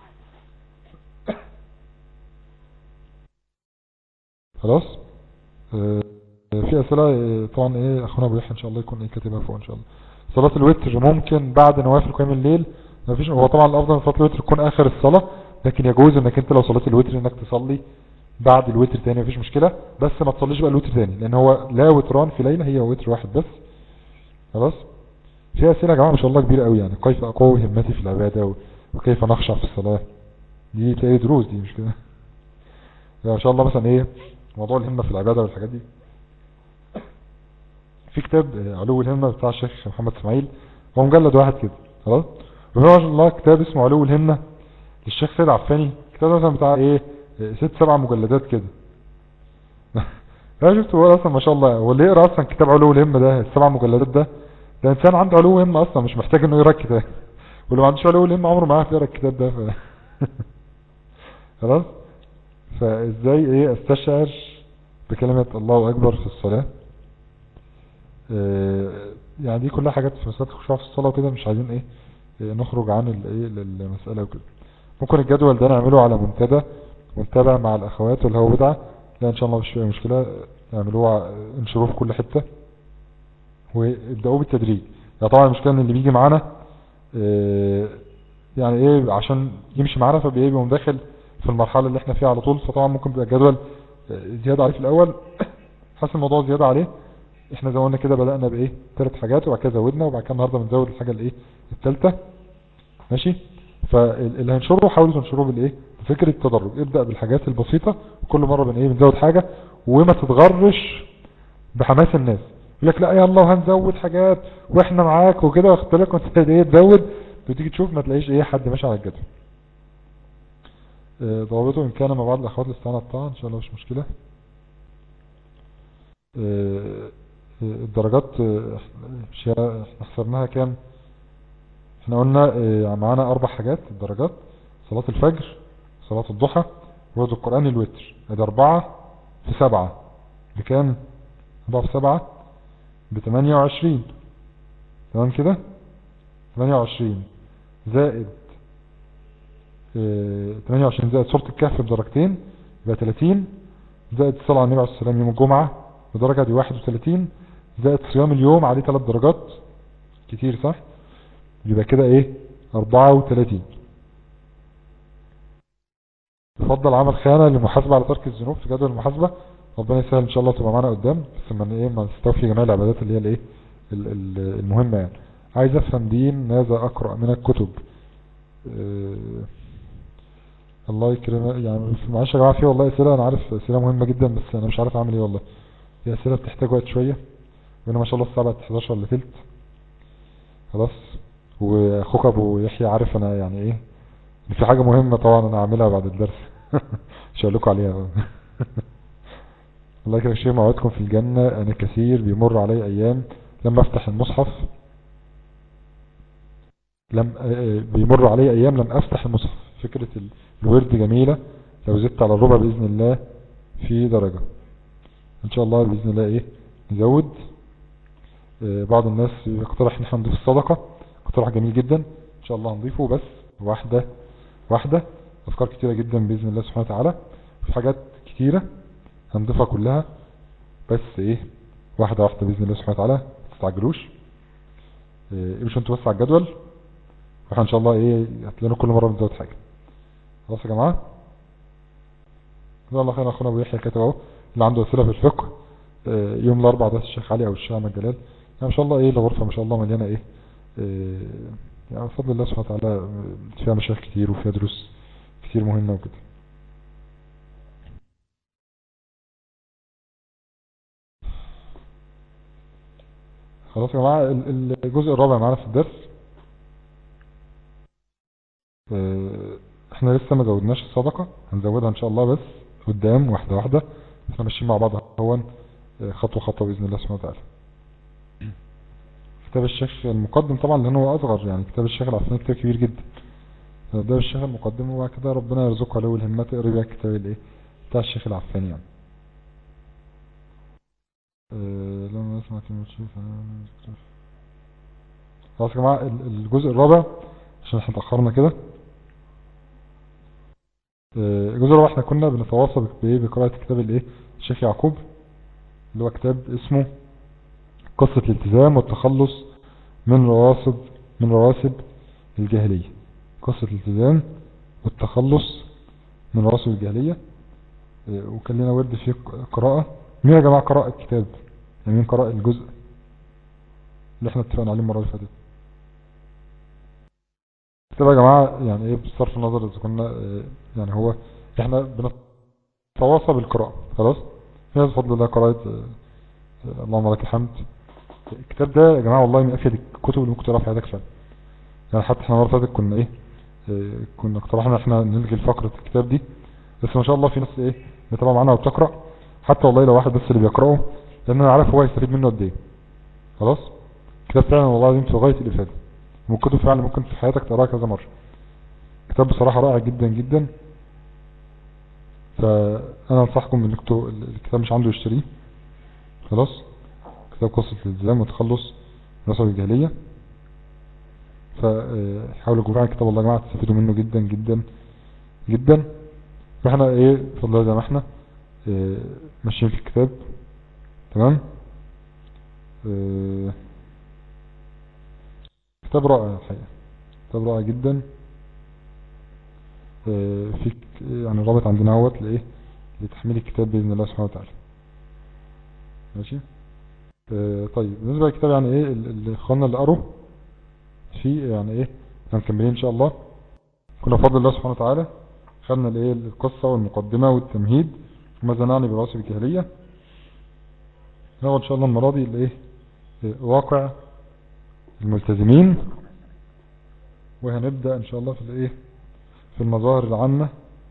خلاص. اه في أسئلة اه طبعا ايه اخونا ابو يحيى ان شاء الله يكون ايه كاتبها فوق ان شاء الله. صلاة الوتر ممكن بعد نوافل قيام الليل؟ ما فيش. هو طبعا الافضل صلاة الوتر تكون اخر الصلاة، لكن يجوز انك انت لو صلاة الوتر انك تصلي بعد الوتر تاني، مفيش مشكلة، بس ما تصليش بقى الوتر تاني، لان هو لا وتران في ليلة، هي وتر واحد بس. خلاص. في اسئلة يا جماعة ما شاء الله كبيرة قوي، يعني كيف اقوي همتي في العبادة وكيف نخشع في الصلاة، دي تلاقي دروس دي مش كده يعني ما شاء الله. مثلا ايه موضوع الهمة في العبادة والحاجات دي، في كتاب علو الهمة بتاع الشيخ محمد اسماعيل، هو مجلد واحد كده. خلاص. وفي ما شاء الله كتاب اسمه علو الهمة للشيخ سيد عفاني، كتاب مثلا بتاع ايه ست سبع مجلدات كده. انا شفت هو اصلا ما شاء الله، هو اللي يقرا اصلا كتاب علو الهمة ده السبع مجلدات ده، ده انسان عنده علو همة اصلا، مش محتاج انه يقرا الكتاب، واللي ما عندوش علو الهمة عمره ما عارف يقرا الكتاب ده. ف... خلاص. فازاي ايه استشعر بكلمة الله اكبر في الصلاة؟ اه يعني دي كلها حاجات في مسألة الخشوع في الصلاة وكده، مش عايزين ايه, إيه نخرج عن الايه للمسألة وكده. ممكن الجدول ده نعمله على منتدى منتبع مع الاخوات اللي هو بدعة، لا ان شاء الله مش فيه مشكلة، يعملوه انشروه في كل حتة وابدأوه بالتدريج. يعني طبعا المشكلة ان اللي بيجي معانا اه يعني ايه عشان يمشي معانا فبيبقى مداخل في المرحلة اللي احنا فيها على طول، فطبعا ممكن بيبقى الجدول زيادة عليه في الاول، حاسس الموضوع زيادة عليه. احنا زي ما قلنا كده بدأنا بايه ثلاث حاجات وبعد كده زودنا، وبعد كده النهارده بنزود الحاجة الايه الثالثة. ماشي. فاللي هنشره حاولوا تنشروه بالايه بفكرة التدرج، ابدأ بالحاجات البسيطة، وكل مرة بن ايه بنزود حاجة، وما تتغرش بحماس الناس يقول لك لا يا الله هنزود حاجات واحنا معاك وكده، واخد بالك وانت ايه تزود وتيجي تشوف ما تلاقيش ايه حد ماشي على الجدول. اه ضوابطه ان كان مع بعض الاخوات الاستعانة الطاعة ان شاء الله مش مشكلة. اه الدرجات اه احنا حسبناها كام؟ احنا قلنا اه معانا اربع حاجات الدرجات: صلاة الفجر، صلاة الضحى، ورد القرآن، الوتر. ادي اربعة في سبعة بكام؟ اربعة في سبعة بتمانية وعشرين. تمام كده؟ تمانية وعشرين زائد اه تمانية وعشرين زائد سورة الكهف بدرجتين يبقى تلاتين، زائد الصلاة على النبي عليه السلام يوم الجمعة بدرجة دي واحد وتلاتين، زائد صيام اليوم عليه ثلاث درجات كتير صح؟ يبقى كده ايه اربعة وتلاتين. يفضل عمل خانة للمحاسبة على ترك الذنوب في جدول المحاسبة. ربنا يسهل ان شاء الله تبقى معانا قدام، بس ما ايه ما نستوفي جميع العبادات اللي هي الايه المهمة. يعني عايز افهم دين ماذا اقرأ من الكتب؟ اه الله يكرمك. يعني معلش يا جماعة في والله اسئلة انا عارف اسئلة مهمة جدا، بس انا مش عارف اعمل ايه والله. في اسئلة بتحتاج وقت شوية، وانا ما شاء الله الساعة بقت حداشر الا تلت. خلاص. واخوك ابو يحيى عارف انا يعني ايه في حاجة مهمة طبعا انا هعملها بعد الدرس مش هقول لكم عليها. الله يكرمك شيء موعدكم في الجنة. انا كثير بيمر علي ايام لما افتح المصحف لم بيمر علي ايام لم افتح المصحف. فكرة الورد جميلة، لو زدت على الربع باذن الله في درجة ان شاء الله باذن الله ايه نزود. بعض الناس يقترح ان احنا نضيف الصدقة، اقتراح جميل جدا ان شاء الله هنضيفه، بس واحدة واحدة. افكار كتيرة جدا باذن الله سبحانه وتعالى، في حاجات كتيرة هنضيفها كلها، بس ايه واحدة واحدة باذن الله سبحانه وتعالى. ما تستعجلوش، ايه مش انتوا بس على الجدول، واحنا ان شاء الله ايه هتلاقوا كل مرة بنزود حاجة. خلاص يا جماعة. جزاك الله خير. اخونا ابو يحيى كاتب اهو اللي عنده اسئله في الفقه اه يوم الاربعاء ده الشيخ علي او الشيخ احمد جلال. يعني ما شاء الله ايه الغرفه ما شاء الله مليانه ايه اه يعني بفضل الله سبحانه وتعالى فيها مشايخ كتير وفيها دروس كتير مهمه وكده. خلاص يا جماعه. الجزء الرابع معانا في الدرس. اه احنا لسه ما زودناش الصدقه، هنزودها ان شاء الله، بس قدام واحدة واحدة. احنا ماشيين مع بعض هون خطوة خطوة بإذن الله سبحانه وتعالى. كتاب الشيخ المقدم طبعا لأنه هو أصغر، يعني كتاب الشيخ العثماني كتاب كبير جدا. ده الشيخ المقدم، وبعد كده ربنا يرزقه له الهمة تقري بقى الكتاب الايه بتاع الشيخ العفاني يعني. أه لما اسمع كلمة شيخ خلاص يا جماعة الجزء الرابع عشان احنا اتأخرنا كده. أه الجزء الرابع احنا كنا بنتواصل بقراءة كتاب الايه الشيخ يعقوب اللي هو كتاب اسمه قصة الالتزام والتخلص من رواسب من رواسب الجاهلية. قصة الالتزام والتخلص من رواسب الجاهلية. أه وكان لنا ورد فيه قراءة. مين يا جماعة قراءة الكتاب؟ يعني مين قراءة الجزء اللي احنا اتفقنا عليه المرة اللي فاتت؟ كتاب يا جماعة يعني ايه بصرف النظر اذا كنا اه يعني هو احنا بنتواصل بالقراءة خلاص. في ناس بفضل الله قراءة اه اللهم لك الحمد. الكتاب ده يا جماعة والله من افيد الكتب اللي ممكن تقراها في حياتك فعلا. يعني حتى احنا المرة اللي فاتت كنا ايه اه كنا اقترحنا احنا نلغي فقرة الكتاب دي، بس ما شاء الله في ناس ايه بتابع معانا وبتقرأ، حتى والله لو واحد بس اللي بيقرأه لان انا عارف هو يستفيد منه قد ايه. خلاص كتاب فعلا والله العظيم في غاية الافادة، والكتب فعلا ممكن في حياتك تقراها كذا مرة. كتاب بصراحة رائع جدا جدا، فانا انصحكم انكم الكتاب مش عنده يشتريه. خلاص كتاب قصة الالتزام والتخلص من رواسب الجاهلية. فحاولوا تجمعوا الكتاب والله يا جماعة تستفيدوا منه جدا جدا جدا. واحنا ايه بفضل الله زي ما احنا اه ماشيين في الكتاب تمام. اه كتاب رائع الحقيقة، كتاب رائع جدا. اه في يعني رابط عندنا اهوت لايه لتحميل الكتاب باذن الله سبحانه وتعالى. ماشي. اه طيب بالنسبه للكتاب يعني ايه اللي اخواننا اللي قروا في يعني ايه هنكملين ان شاء الله. كنا بفضل الله سبحانه وتعالى خدنا الايه القصه والمقدمه والتمهيد وماذا نعني برواسب الجاهليه. ناخد ان شاء الله المره دي الايه واقع الملتزمين، وهنبدا ان شاء الله في الايه في المظاهر العامه.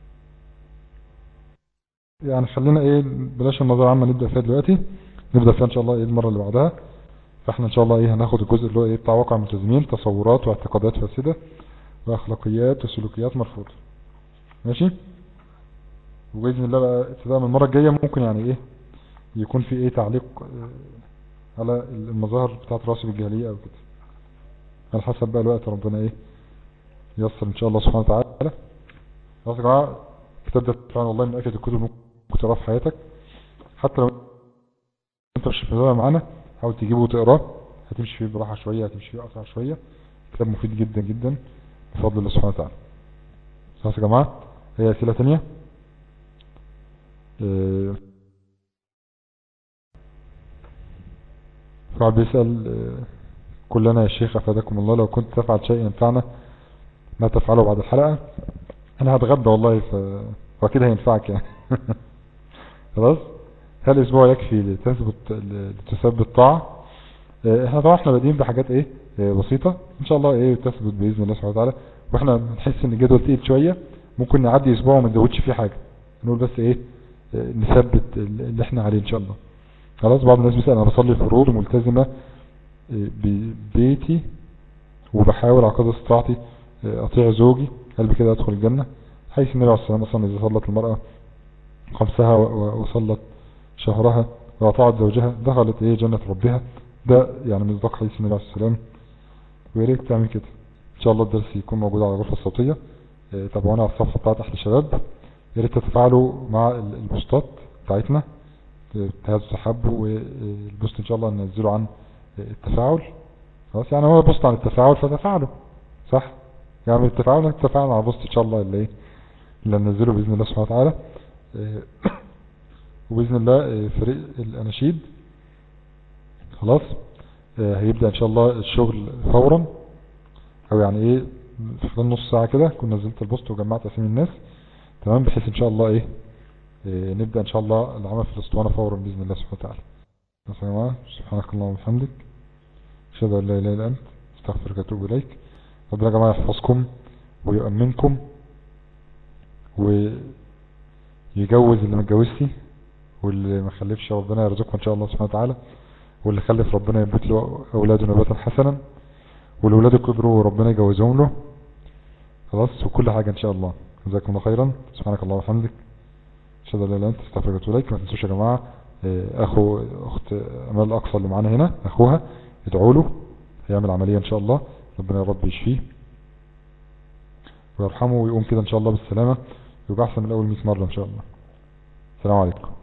يعني خلينا ايه بلاش المظاهر العامه نبدا فيها دلوقتي، نبدا فيها ان شاء الله ايه المره اللي بعدها. فاحنا ان شاء الله ايه هناخد الجزء اللي هو ايه بتاع واقع الملتزمين، تصورات واعتقادات فاسده واخلاقيات وسلوكيات مرفوضه. ماشي. وباذن الله بقى ابتداء من المره الجايه ممكن يعني ايه يكون في ايه تعليق إيه على المظاهر بتاعه رواسب الجاهليه او كده، على حسب بقى الوقت ربنا ايه ييسر ان شاء الله سبحانه وتعالى. خلاص يا جماعه الكتاب ده فعلا والله من افيد الكتب اللي ممكن تقراها في حياتك. حتى لو انت مش متابع معانا حاول تجيبه وتقراه، هتمشي فيه براحه شويه، هتمشي فيه اسرع شويه. كتاب مفيد جدا جدا بفضل الله سبحانه وتعالى. خلاص يا جماعه هي اسئله ثانيه. اه فعل بيسال اه كلنا يا شيخ افادكم الله لو كنت تفعل شيء ينفعنا ما تفعله بعد الحلقه. انا هتغدى والله ف... فاكيد هينفعك يعني. خلاص. هل الاسبوع يكفي لتثبت لتثبت الطاعه؟ اه احنا طبعا احنا بادئين بحاجات ايه اه بسيطه ان شاء الله ايه تثبت باذن الله سبحانه وتعالى. واحنا بنحس ان الجدول تقيل شويه ممكن نعدي اسبوع وما نزودش فيه حاجه، نقول بس ايه اه نثبت اللي احنا عليه ان شاء الله. خلاص. بعض الناس بيسال انا بصلي الفروض وملتزمه اه ببيتي وبحاول على قدر استطاعتي اه اطيع زوجي، هل بكده ادخل الجنه؟ حيث النبي عليه الصلاه والسلام اذا صلت المراه خمسها وصلت شهرها وأطاعت زوجها دخلت ايه جنة ربها. ده يعني مصداق حديث النبي عليه الصلاة والسلام. ويا ريت تعمل كده ان شاء الله. الدرس يكون موجود على الغرفة الصوتية، تابعونا على الصفحة بتاعت احلى شباب. يا ريت تتفاعلوا مع البوستات بتاعتنا تهاز التحب، والبوست ان شاء الله ننزله عن التفاعل. خلاص يعني هو بوست عن التفاعل فتفاعلوا صح يعني التفاعل نتفاعل مع البوست ان شاء الله اللي ايه اللي ننزله باذن الله سبحانه وتعالى. وباذن الله فريق الاناشيد خلاص هيبدأ ان شاء الله الشغل فورا، او يعني ايه في خلال نص ساعة كده كنت نزلت البوست وجمعت اسامي الناس تمام، بحيث ان شاء الله ايه, إيه نبدأ ان شاء الله العمل في الاسطوانة فورا باذن الله سبحانه وتعالى. بس يا جماعة سبحانك اللهم وبحمدك اشهد ان لا اله الا انت استغفرك واتوب اليك. ربنا يا جماعة يحفظكم ويؤمنكم ويجعل يجوز اللي ما اتجوزش، واللي ما خلفش ربنا يرزقه ان شاء الله سبحانه وتعالى، واللي خلف ربنا ينبت له اولاده نباتا حسنا، والولاد كبروا وربنا يجوزهم له. خلاص، وكل حاجة ان شاء الله. جزاكم الله خيرا. سبحانك اللهم وبحمدك، اشهد ان لا اله الا انت، استغفرك واتوب اليك. ما تنسوش يا جماعه اخو اخت امال الاقصى اللي معانا هنا، اخوها ادعوا له، هيعمل عمليه ان شاء الله، ربنا يا رب يشفيه ويرحمه ويقوم كده ان شاء الله بالسلامه، يبقى احسن من اول مئة مره ان شاء الله. السلام عليكم.